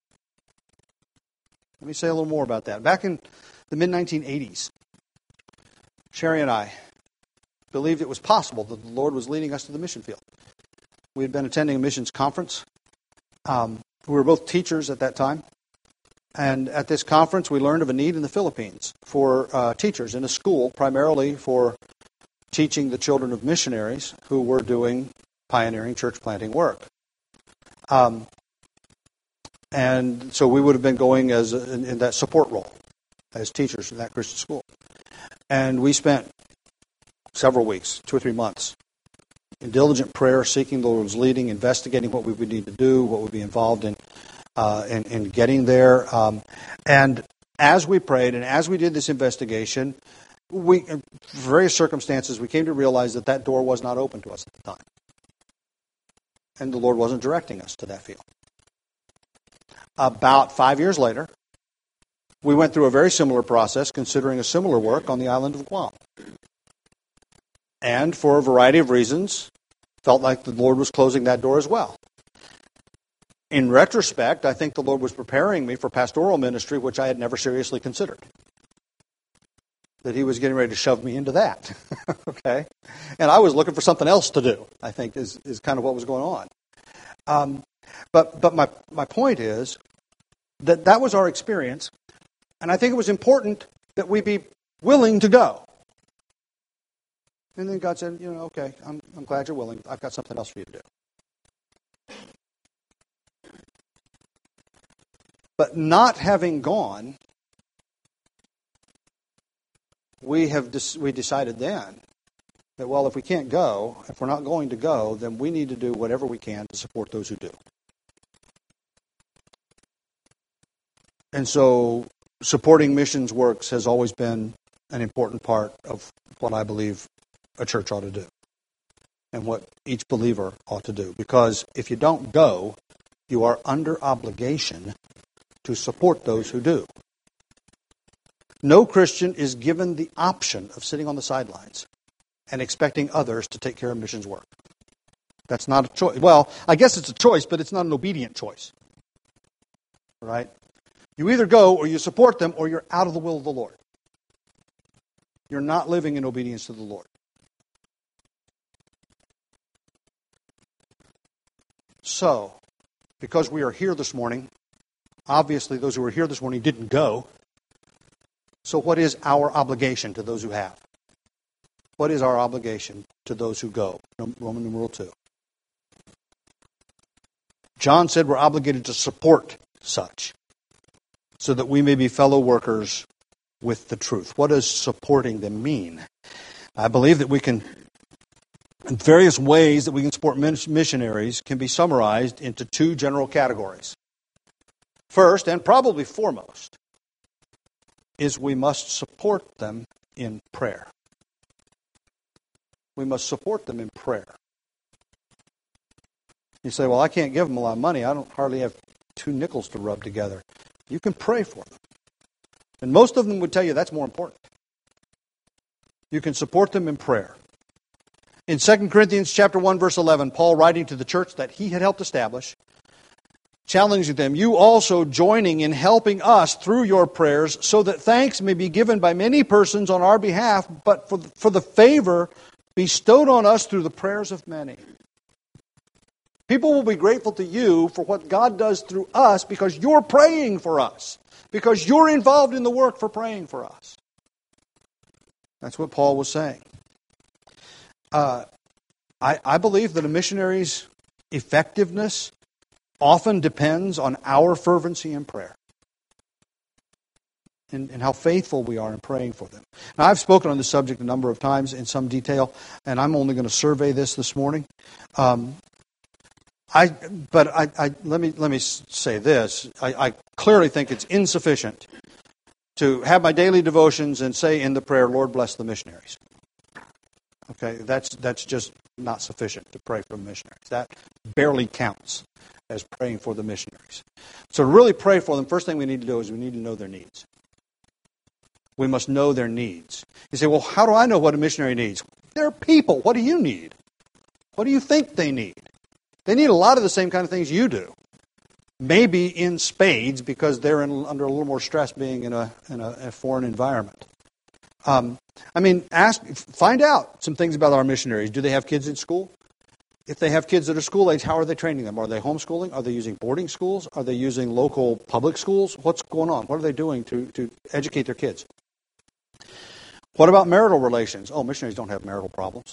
Let me say a little more about that. Back in the mid nineteen eighties, Sherry and I believed it was possible that the Lord was leading us to the mission field. We had been attending a missions conference. Um, we were both teachers at that time. And at this conference, we learned of a need in the Philippines for uh, teachers in a school, primarily for teaching the children of missionaries who were doing pioneering church planting work. Um, and so we would have been going as a, in, in that support role as teachers in that Christian school. And we spent several weeks, two or three months, in diligent prayer, seeking the Lord's leading, investigating what we would need to do, what would be involved in uh, in, in getting there. Um, and as we prayed and as we did this investigation, we, for various circumstances, we came to realize that that door was not open to us at the time. And the Lord wasn't directing us to that field. About five years later, we went through a very similar process, considering a similar work on the island of Guam. And for a variety of reasons, felt like the Lord was closing that door as well. In retrospect, I think the Lord was preparing me for pastoral ministry, which I had never seriously considered. That He was getting ready to shove me into that. Okay? And I was looking for something else to do, I think, is, is kind of what was going on. Um, but but my, my point is that that was our experience, and I think it was important that we be willing to go. And then God said, you know, okay, I'm, I'm glad you're willing. I've got something else for you to do. But not having gone, we have des- we decided then that, well, if we can't go, if we're not going to go, then we need to do whatever we can to support those who do. And so supporting missions works has always been an important part of what I believe a church ought to do and what each believer ought to do. Because if you don't go, you are under obligation to support those who do. No Christian is given the option of sitting on the sidelines and expecting others to take care of missions work. That's not a choice. Well, I guess it's a choice, but it's not an obedient choice. Right? You either go or you support them or you're out of the will of the Lord. You're not living in obedience to the Lord. So, because we are here this morning, obviously those who are here this morning didn't go. So what is our obligation to those who have? What is our obligation to those who go? Roman numeral two. John said we're obligated to support such, so that we may be fellow workers with the truth. What does supporting them mean? I believe that we can, in various ways that we can support missionaries can be summarized into two general categories. First, and probably foremost, is we must support them in prayer. We must support them in prayer. You say, well, I can't give them a lot of money. I don't hardly have two nickels to rub together. You can pray for them. And most of them would tell you that's more important. You can support them in prayer. In Second Corinthians chapter one, verse eleven, Paul, writing to the church that he had helped establish, challenging them, you also joining in helping us through your prayers, so that thanks may be given by many persons on our behalf, but for the, for the favor bestowed on us through the prayers of many. People will be grateful to you for what God does through us because you're praying for us, because you're involved in the work for praying for us. That's what Paul was saying. Uh, I, I believe that a missionary's effectiveness often depends on our fervency in prayer and, and how faithful we are in praying for them. Now, I've spoken on this subject a number of times in some detail, and I'm only going to survey this this morning. Um, I, but I, I, let me let me say this. I, I clearly think it's insufficient to have my daily devotions and say in the prayer, Lord, bless the missionaries. Okay, that's that's just not sufficient to pray for the missionaries. That barely counts as praying for the missionaries. So to really pray for them, first thing we need to do is we need to know their needs. We must know their needs. You say, well, how do I know what a missionary needs? They're people. What do you need? What do you think they need? They need a lot of the same kind of things you do. Maybe in spades because they're in, under a little more stress being in a, in a, a foreign environment. Um, I mean, ask, find out some things about our missionaries. Do they have kids in school? If they have kids that are school age, how are they training them? Are they homeschooling? Are they using boarding schools? Are they using local public schools? What's going on? What are they doing to, to educate their kids? What about marital relations? Oh, missionaries don't have marital problems.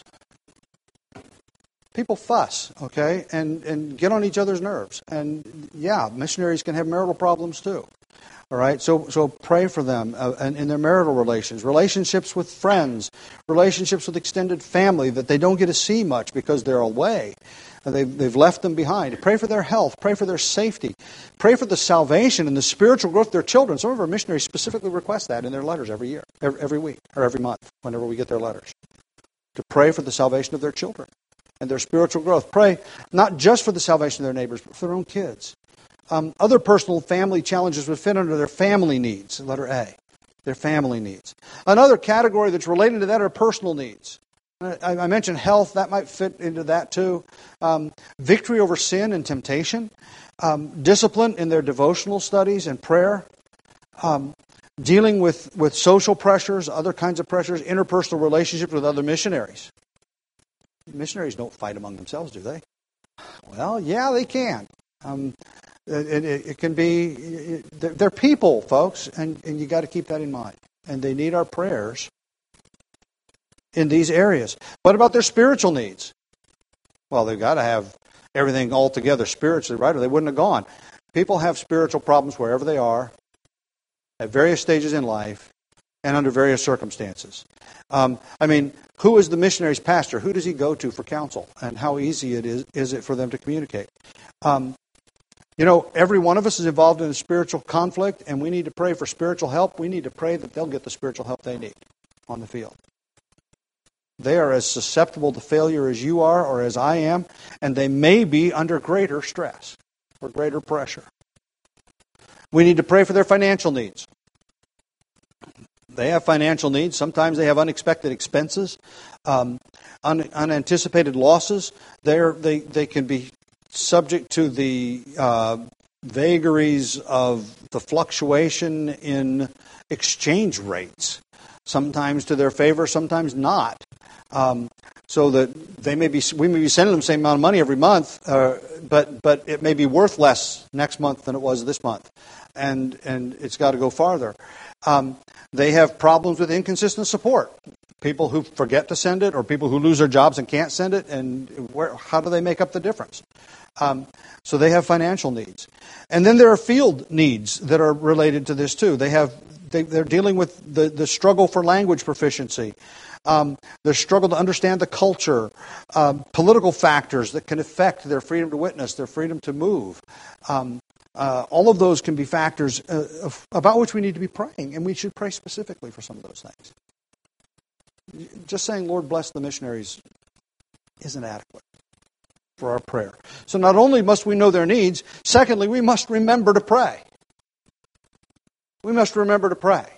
People fuss, okay, and, and get on each other's nerves. And yeah, missionaries can have marital problems too. All right, so so pray for them uh, and in their marital relations, relationships with friends, relationships with extended family that they don't get to see much because they're away. They've, they've left them behind. Pray for their health. Pray for their safety. Pray for the salvation and the spiritual growth of their children. Some of our missionaries specifically request that in their letters every year, every, every week, or every month, whenever we get their letters. To pray for the salvation of their children and their spiritual growth. Pray not just for the salvation of their neighbors, but for their own kids. Um, other personal family challenges would fit under their family needs, letter A, their family needs. Another category that's related to that are personal needs. I, I mentioned health, that might fit into that too. Um, victory over sin and temptation. Um, discipline in their devotional studies and prayer. Um, dealing with, with social pressures, other kinds of pressures, interpersonal relationships with other missionaries. Missionaries don't fight among themselves, do they? Well, yeah, they can. Um, it, it, it can be, it, they're people, folks, and, and you got to keep that in mind. And they need our prayers in these areas. What about their spiritual needs? Well, they've got to have everything all together spiritually, right? Or they wouldn't have gone. People have spiritual problems wherever they are, at various stages in life, and under various circumstances. Um, I mean, who is the missionary's pastor? Who does he go to for counsel? And how easy it is is it for them to communicate? Um, you know, every one of us is involved in a spiritual conflict, and we need to pray for spiritual help. We need to pray that they'll get the spiritual help they need on the field. They are as susceptible to failure as you are or as I am, and they may be under greater stress or greater pressure. We need to pray for their financial needs. They have financial needs. Sometimes they have unexpected expenses, um, un- unanticipated losses. They're, they they can be subject to the uh, vagaries of the fluctuation in exchange rates. Sometimes to their favor, sometimes not. Um, so that they may be, we may be sending them the same amount of money every month, uh, but but it may be worth less next month than it was this month, and and it's got to go farther. Um, they have problems with inconsistent support. People who forget to send it, or people who lose their jobs and can't send it, and where, how do they make up the difference? Um, so they have financial needs, and then there are field needs that are related to this too. They have they, they're dealing with the the struggle for language proficiency. Um, their struggle to understand the culture, um, political factors that can affect their freedom to witness, their freedom to move. Um, uh, all of those can be factors uh, of, about which we need to be praying, and we should pray specifically for some of those things. Just saying, Lord, bless the missionaries isn't adequate for our prayer. So not only must we know their needs, secondly, we must remember to pray. We must remember to pray.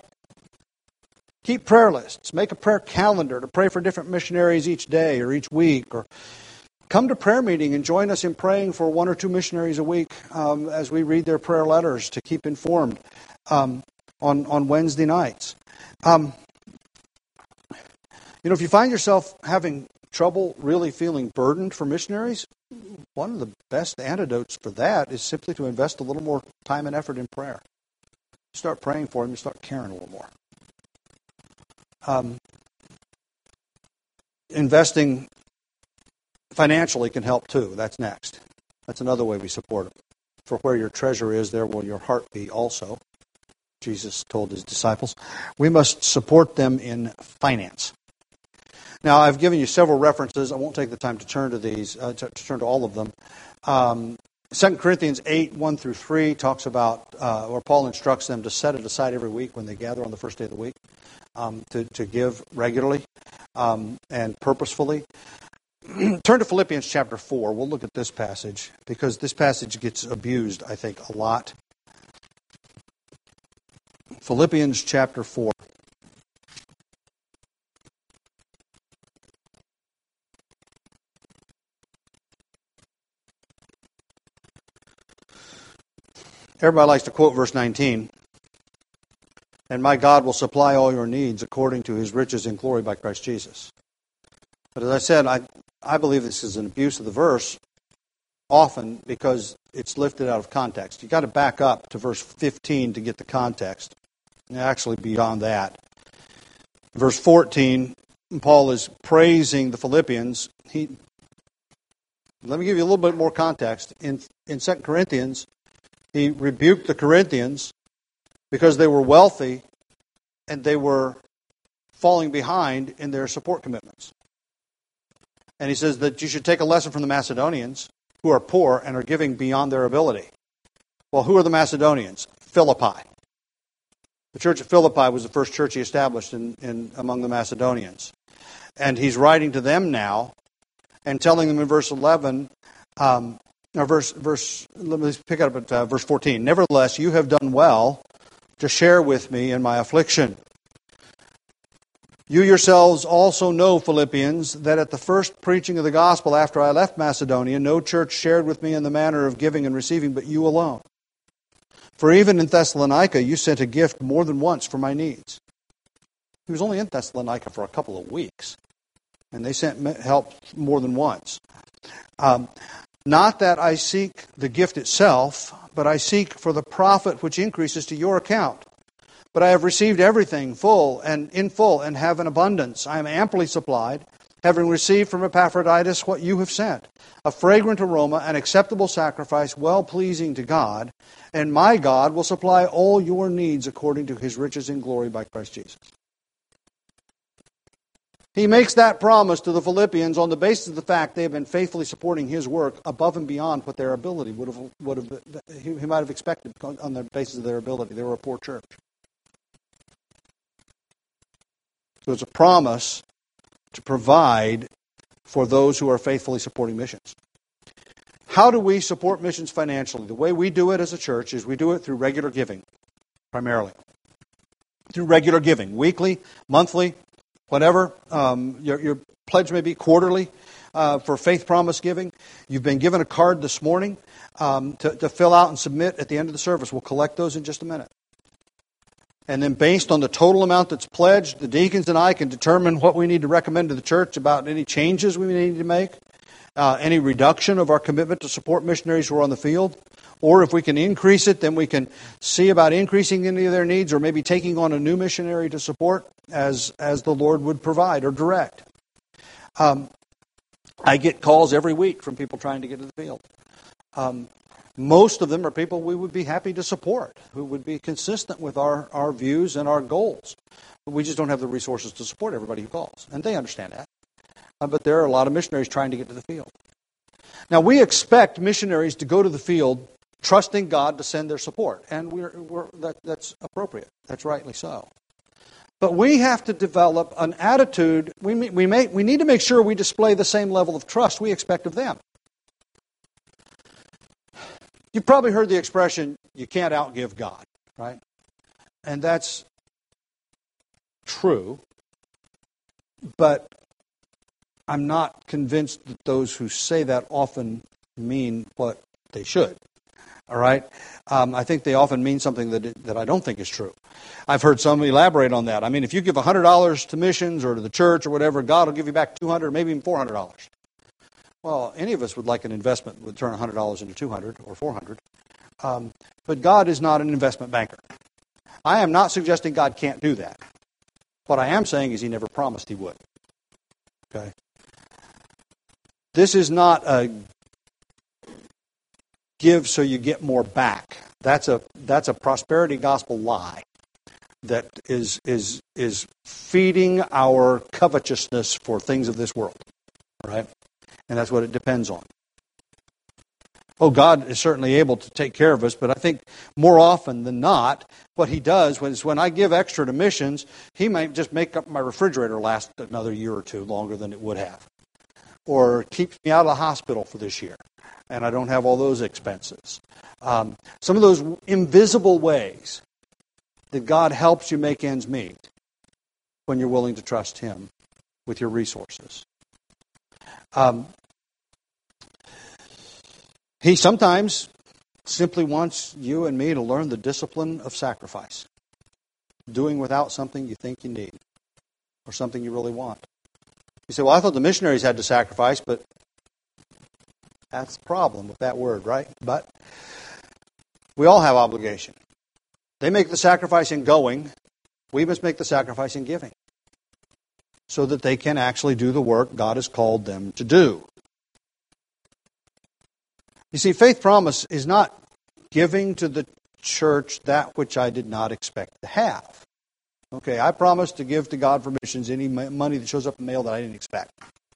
Keep prayer lists. Make a prayer calendar to pray for different missionaries each day or each week. Or come to prayer meeting and join us in praying for one or two missionaries a week um, as we read their prayer letters to keep informed um, on, on Wednesday nights. Um, you know, if you find yourself having trouble really feeling burdened for missionaries, one of the best antidotes for that is simply to invest a little more time and effort in prayer. You start praying for them, you start caring a little more. Um, investing financially can help too. That's next. That's another way we support them. For where your treasure is, there will your heart be also, Jesus told his disciples. We must support them in finance. Now, I've given you several references. I won't take the time to turn to these, uh, to, to turn to all of them. Um, Second Corinthians eight, one through three talks about, uh, or Paul instructs them to set it aside every week when they gather on the first day of the week, um, to, to give regularly um, and purposefully. Turn to Philippians chapter four. We'll look at this passage because this passage gets abused, I think, a lot. Philippians chapter four. Everybody likes to quote verse nineteen. And my God will supply all your needs according to his riches in glory by Christ Jesus. But as I said, I, I believe this is an abuse of the verse often because it's lifted out of context. You've got to back up to verse fifteen to get the context. And actually beyond that. Verse fourteen, Paul is praising the Philippians. He, let me give you a little bit more context. In, in Second Corinthians, he rebuked the Corinthians because they were wealthy and they were falling behind in their support commitments. And he says that you should take a lesson from the Macedonians who are poor and are giving beyond their ability. Well, who are the Macedonians? Philippi. The church of Philippi was the first church he established in, in among the Macedonians. And he's writing to them now and telling them in verse eleven, um, or verse, verse, let me pick up at uh, verse fourteen. Nevertheless, you have done well to share with me in my affliction. You yourselves also know, Philippians, that at the first preaching of the gospel after I left Macedonia, no church shared with me in the manner of giving and receiving, but you alone. For even in Thessalonica, you sent a gift more than once for my needs. He was only in Thessalonica for a couple of weeks, and they sent help more than once. Um, not that I seek the gift itself, but I seek for the profit which increases to your account. But I have received everything full and in full and have an abundance. I am amply supplied, having received from Epaphroditus what you have sent, a fragrant aroma, an acceptable sacrifice, well-pleasing to God, and my God will supply all your needs according to his riches in glory by Christ Jesus. He makes that promise to the Philippians on the basis of the fact they have been faithfully supporting his work above and beyond what their ability would have, would have he, he might have expected on the basis of their ability. They were a poor church. So it's a promise to provide for those who are faithfully supporting missions. How do we support missions financially? The way we do it as a church is we do it through regular giving, primarily. Through regular giving, weekly, monthly, whatever. Um, your, your pledge may be quarterly uh, for faith promise giving. You've been given a card this morning um, to, to fill out and submit at the end of the service. We'll collect those in just a minute. And then based on the total amount that's pledged, the deacons and I can determine what we need to recommend to the church about any changes we need to make, uh, any reduction of our commitment to support missionaries who are on the field. Or if we can increase it, then we can see about increasing any of their needs or maybe taking on a new missionary to support as, as the Lord would provide or direct. Um, I get calls every week from people trying to get to the field. Um, Most of them are people we would be happy to support, who would be consistent with our, our views and our goals. But we just don't have the resources to support everybody who calls, and they understand that. Uh, but there are a lot of missionaries trying to get to the field. Now, we expect missionaries to go to the field trusting God to send their support, and we're, we're, that, that's appropriate. That's rightly so. But we have to develop an attitude. We, we, may, we need to make sure we display the same level of trust we expect of them. You've probably heard the expression, you can't outgive God, right? And that's true, but I'm not convinced that those who say that often mean what they should, all right? Um, I think they often mean something that that I don't think is true. I've heard some elaborate on that. I mean, if you give one hundred dollars to missions or to the church or whatever, God will give you back two hundred dollars, maybe even four hundred dollars. Well, any of us would like an investment that would turn one hundred dollars into two hundred dollars or four hundred dollars. Um, but God is not an investment banker. I am not suggesting God can't do that. What I am saying is he never promised he would. Okay? This is not a give so you get more back. That's a that's a prosperity gospel lie that is is is feeding our covetousness for things of this world. Right? And that's what it depends on. Oh, God is certainly able to take care of us, but I think more often than not, what He does is when I give extra to missions, He might just make up my refrigerator last another year or two longer than it would have. Or keeps me out of the hospital for this year, and I don't have all those expenses. Um, some of those invisible ways that God helps you make ends meet when you're willing to trust Him with your resources. Um, he sometimes simply wants you and me to learn the discipline of sacrifice. Doing without something you think you need or something you really want. You say, well, I thought the missionaries had to sacrifice, but that's the problem with that word, right? But we all have obligation. They make the sacrifice in going. We must make the sacrifice in giving so that they can actually do the work God has called them to do. You see, faith promise is not giving to the church that which I did not expect to have. Okay, I promise to give to God for missions any money that shows up in the mail that I didn't expect.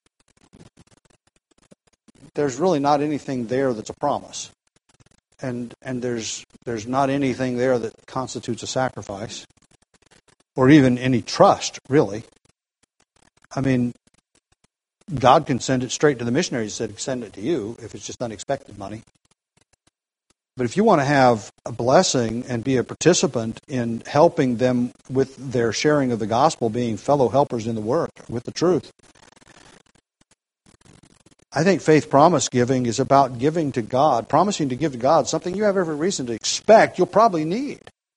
There's really not anything there that's a promise. And and there's there's not anything there that constitutes a sacrifice. Or even any trust, really. I mean, God can send it straight to the missionaries and send it to you if it's just unexpected money. But if you want to have a blessing and be a participant in helping them with their sharing of the gospel, being fellow helpers in the work with the truth, I think faith promise giving is about giving to God, promising to give to God something you have every reason to expect you'll probably need.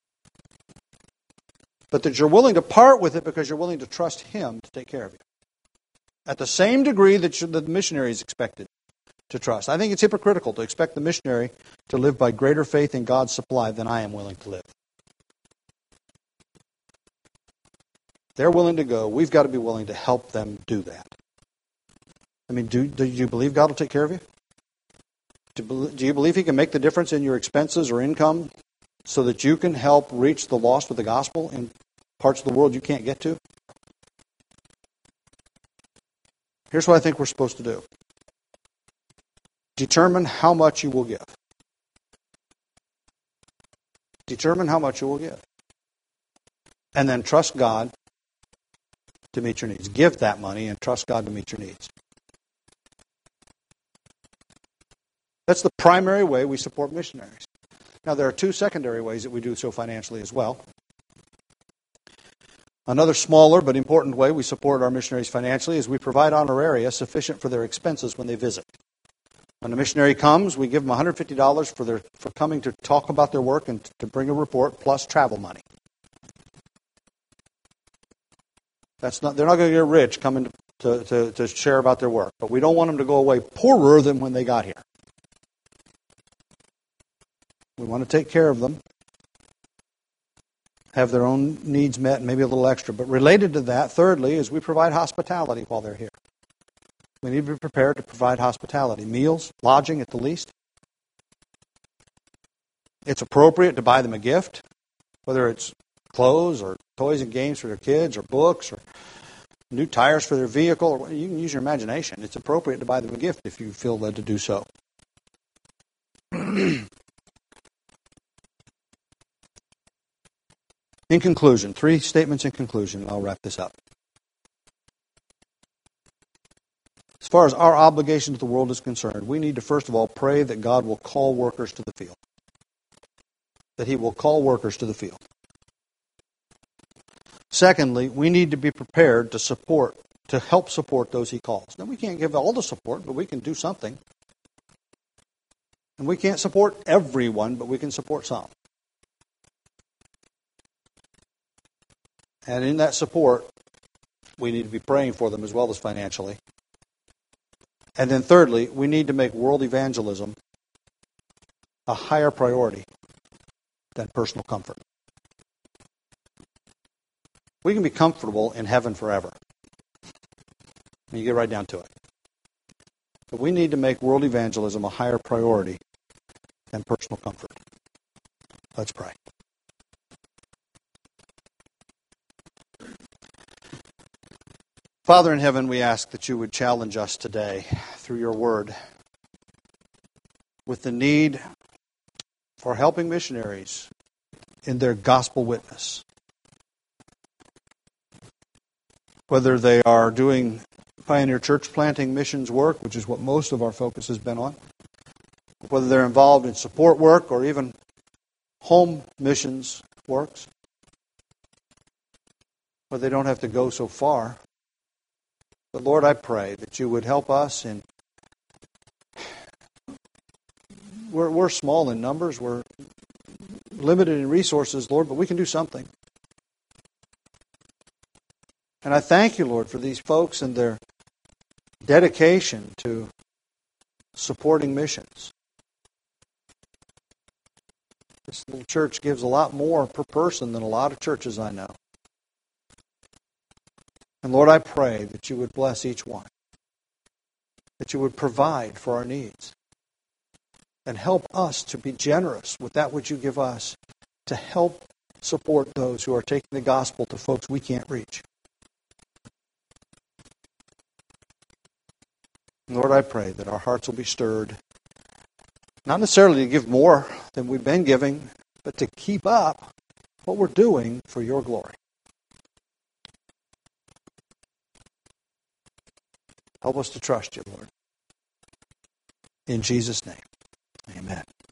But that you're willing to part with it because you're willing to trust Him to take care of you. At the same degree that the missionary is expected to trust. I think it's hypocritical to expect the missionary to live by greater faith in God's supply than I am willing to live. They're willing to go. We've got to be willing to help them do that. I mean, do, do you believe God will take care of you? Do, do you believe He can make the difference in your expenses or income so that you can help reach the lost with the gospel in parts of the world you can't get to? Here's what I think we're supposed to do. Determine how much you will give. Determine how much you will give. And then trust God to meet your needs. Give that money and trust God to meet your needs. That's the primary way we support missionaries. Now, there are two secondary ways that we do so financially as well. Another smaller but important way we support our missionaries financially is we provide honoraria sufficient for their expenses when they visit. When a missionary comes, we give them one hundred fifty dollars for their for coming to talk about their work and to bring a report, plus travel money. That's not they're not going to get rich coming to, to, to share about their work, but we don't want them to go away poorer than when they got here. We want to take care of them, have their own needs met, and maybe a little extra. But related to that, thirdly, is we provide hospitality while they're here. We need to be prepared to provide hospitality, meals, lodging at the least. It's appropriate to buy them a gift, whether it's clothes or toys and games for their kids or books or new tires for their vehicle. Or you can use your imagination. It's appropriate to buy them a gift if you feel led to do so. In conclusion, three statements in conclusion, and I'll wrap this up. As far as our obligation to the world is concerned, we need to first of all pray that God will call workers to the field. That He will call workers to the field. Secondly, we need to be prepared to support, to help support those He calls. Now, we can't give all the support, but we can do something. And we can't support everyone, but we can support some. And in that support, we need to be praying for them as well as financially. And then thirdly, we need to make world evangelism a higher priority than personal comfort. We can be comfortable in heaven forever. And you get right down to it. But we need to make world evangelism a higher priority than personal comfort. Let's pray. Father in heaven, we ask that you would challenge us today through your word with the need for helping missionaries in their gospel witness. Whether they are doing Pioneer Church planting missions work, which is what most of our focus has been on, whether they're involved in support work or even home missions works, where they don't have to go so far. But Lord, I pray that you would help us in. We're, we're small in numbers, we're limited in resources, Lord, but we can do something. And I thank you, Lord, for these folks and their dedication to supporting missions. This little church gives a lot more per person than a lot of churches I know. And Lord, I pray that you would bless each one, that you would provide for our needs, and help us to be generous with that which you give us to help support those who are taking the gospel to folks we can't reach. Lord, I pray that our hearts will be stirred, not necessarily to give more than we've been giving, but to keep up what we're doing for your glory. Help us to trust you, Lord. In Jesus' name, amen.